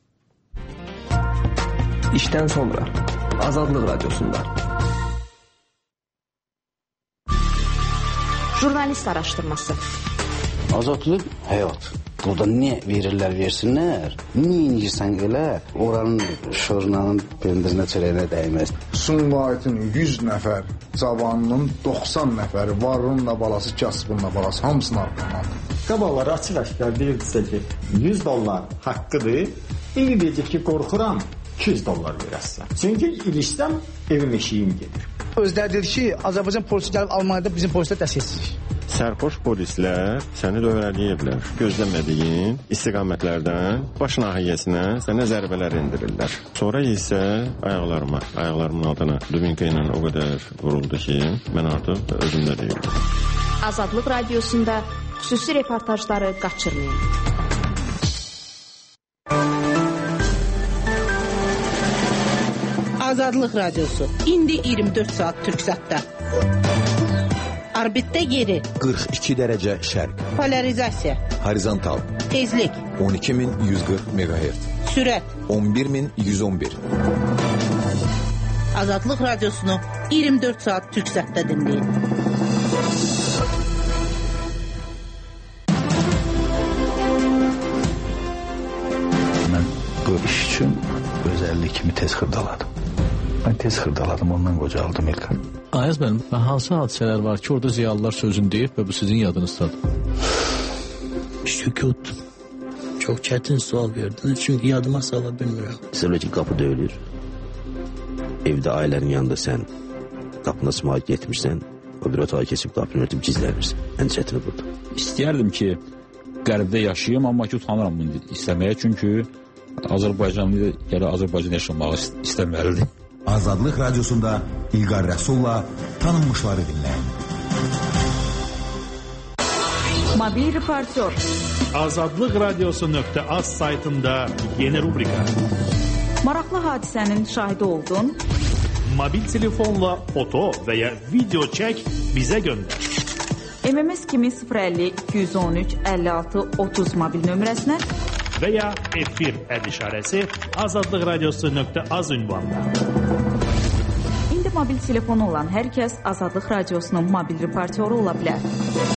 İşdən sonra Azadlıq Radiosunda. Jurnalist araşdırması. Azadlıq həyat. Burada niyə verirlər, versinlər? Niyə inirsən elə? Oranın şurnanın pendirinə çörəyinə dəyməz. Sumqayıtın yüz nəfər cavanının doxsan nəfəri varınla balası, kasbınla balası hamısını arqadan. Qabalar açıq-aşkar deyirdisə ki, yüz dollar haqqıdır. İndi deyəcək ki, qorxuram. iki yüz dollar verəsən. Çünki ilişsəm evim eşiyim gedir. Özləri dedi ki, Azərbaycan polisi gəlib Almaniyada bizim polislər dəstəkləyir. Sərxoş polislər səni dövrələyiblər. Gözləmədiyin istiqamətlərdən baş nahiyəsinə sənə zərbələr endirirlər. Sonra isə ayaqlarıma, ayaqlarımın altına dubinka ilə o qədər vuruldu ki, mən artıq özümdə deyildim. Azadlıq Radiosunda xüsusi reportajları qaçırmayın. Azadlıq Radiosu. İndi iyirmi dörd saat Türksatda. Orbitdə yeri. qırx iki dərəcə şərq. Polarizasiya. Horizontal. Tezlik. on iki min yüz qırx meqahertz. Sürət. on bir min yüz on bir. Azadlıq Radiosunu iyirmi dörd saat Türksatda dinleyin. Mən bu iş üçün özəllik kimi tez xırdaladım. Mən tez xırdaladım, ondan qocaldım İlqar. Ayaz müəllim, hansı hadisələr var ki, orada ziyalılar sözünü deyib və bu sizin yadınızdadır? Sükut. Çox çətin sual verdiniz, çünki yadıma sala bilmirəm. Mesela ki, qapı döyülür. Evdə ailənin yanında sən qapını açmağa getmirsən, o bir otağa keçib qapını örtüb gizlənirsən. Ən çətini budur. İstəyərdim ki, qərbdə yaşayayım, amma ki, utanıram bunu istəməyə, çünki Azərbaycanlı gələ Azərbaycan yaşamağı istəməlidir. Azadlıq Radiosunda İlqar Rəsulla tanınmışları dinləyin. Mobil reportör. Azadlıq Radiosu nöqtə az saytında yeni rubrika. Maraqlı hadisənin şahidi oldun. Mobil telefonla foto və ya video çək, bizə göndər. M M S kimi sıfır əlli iki yüz on üç əlli altı otuz mobil nömrəsinə və ya efir əd işarəsi Azadlıq Radiosu nöqtə az ünvanında. İndi mobil telefonu olan hər kəs Azadlıq Radiosunun mobil reportyoru ola bilər.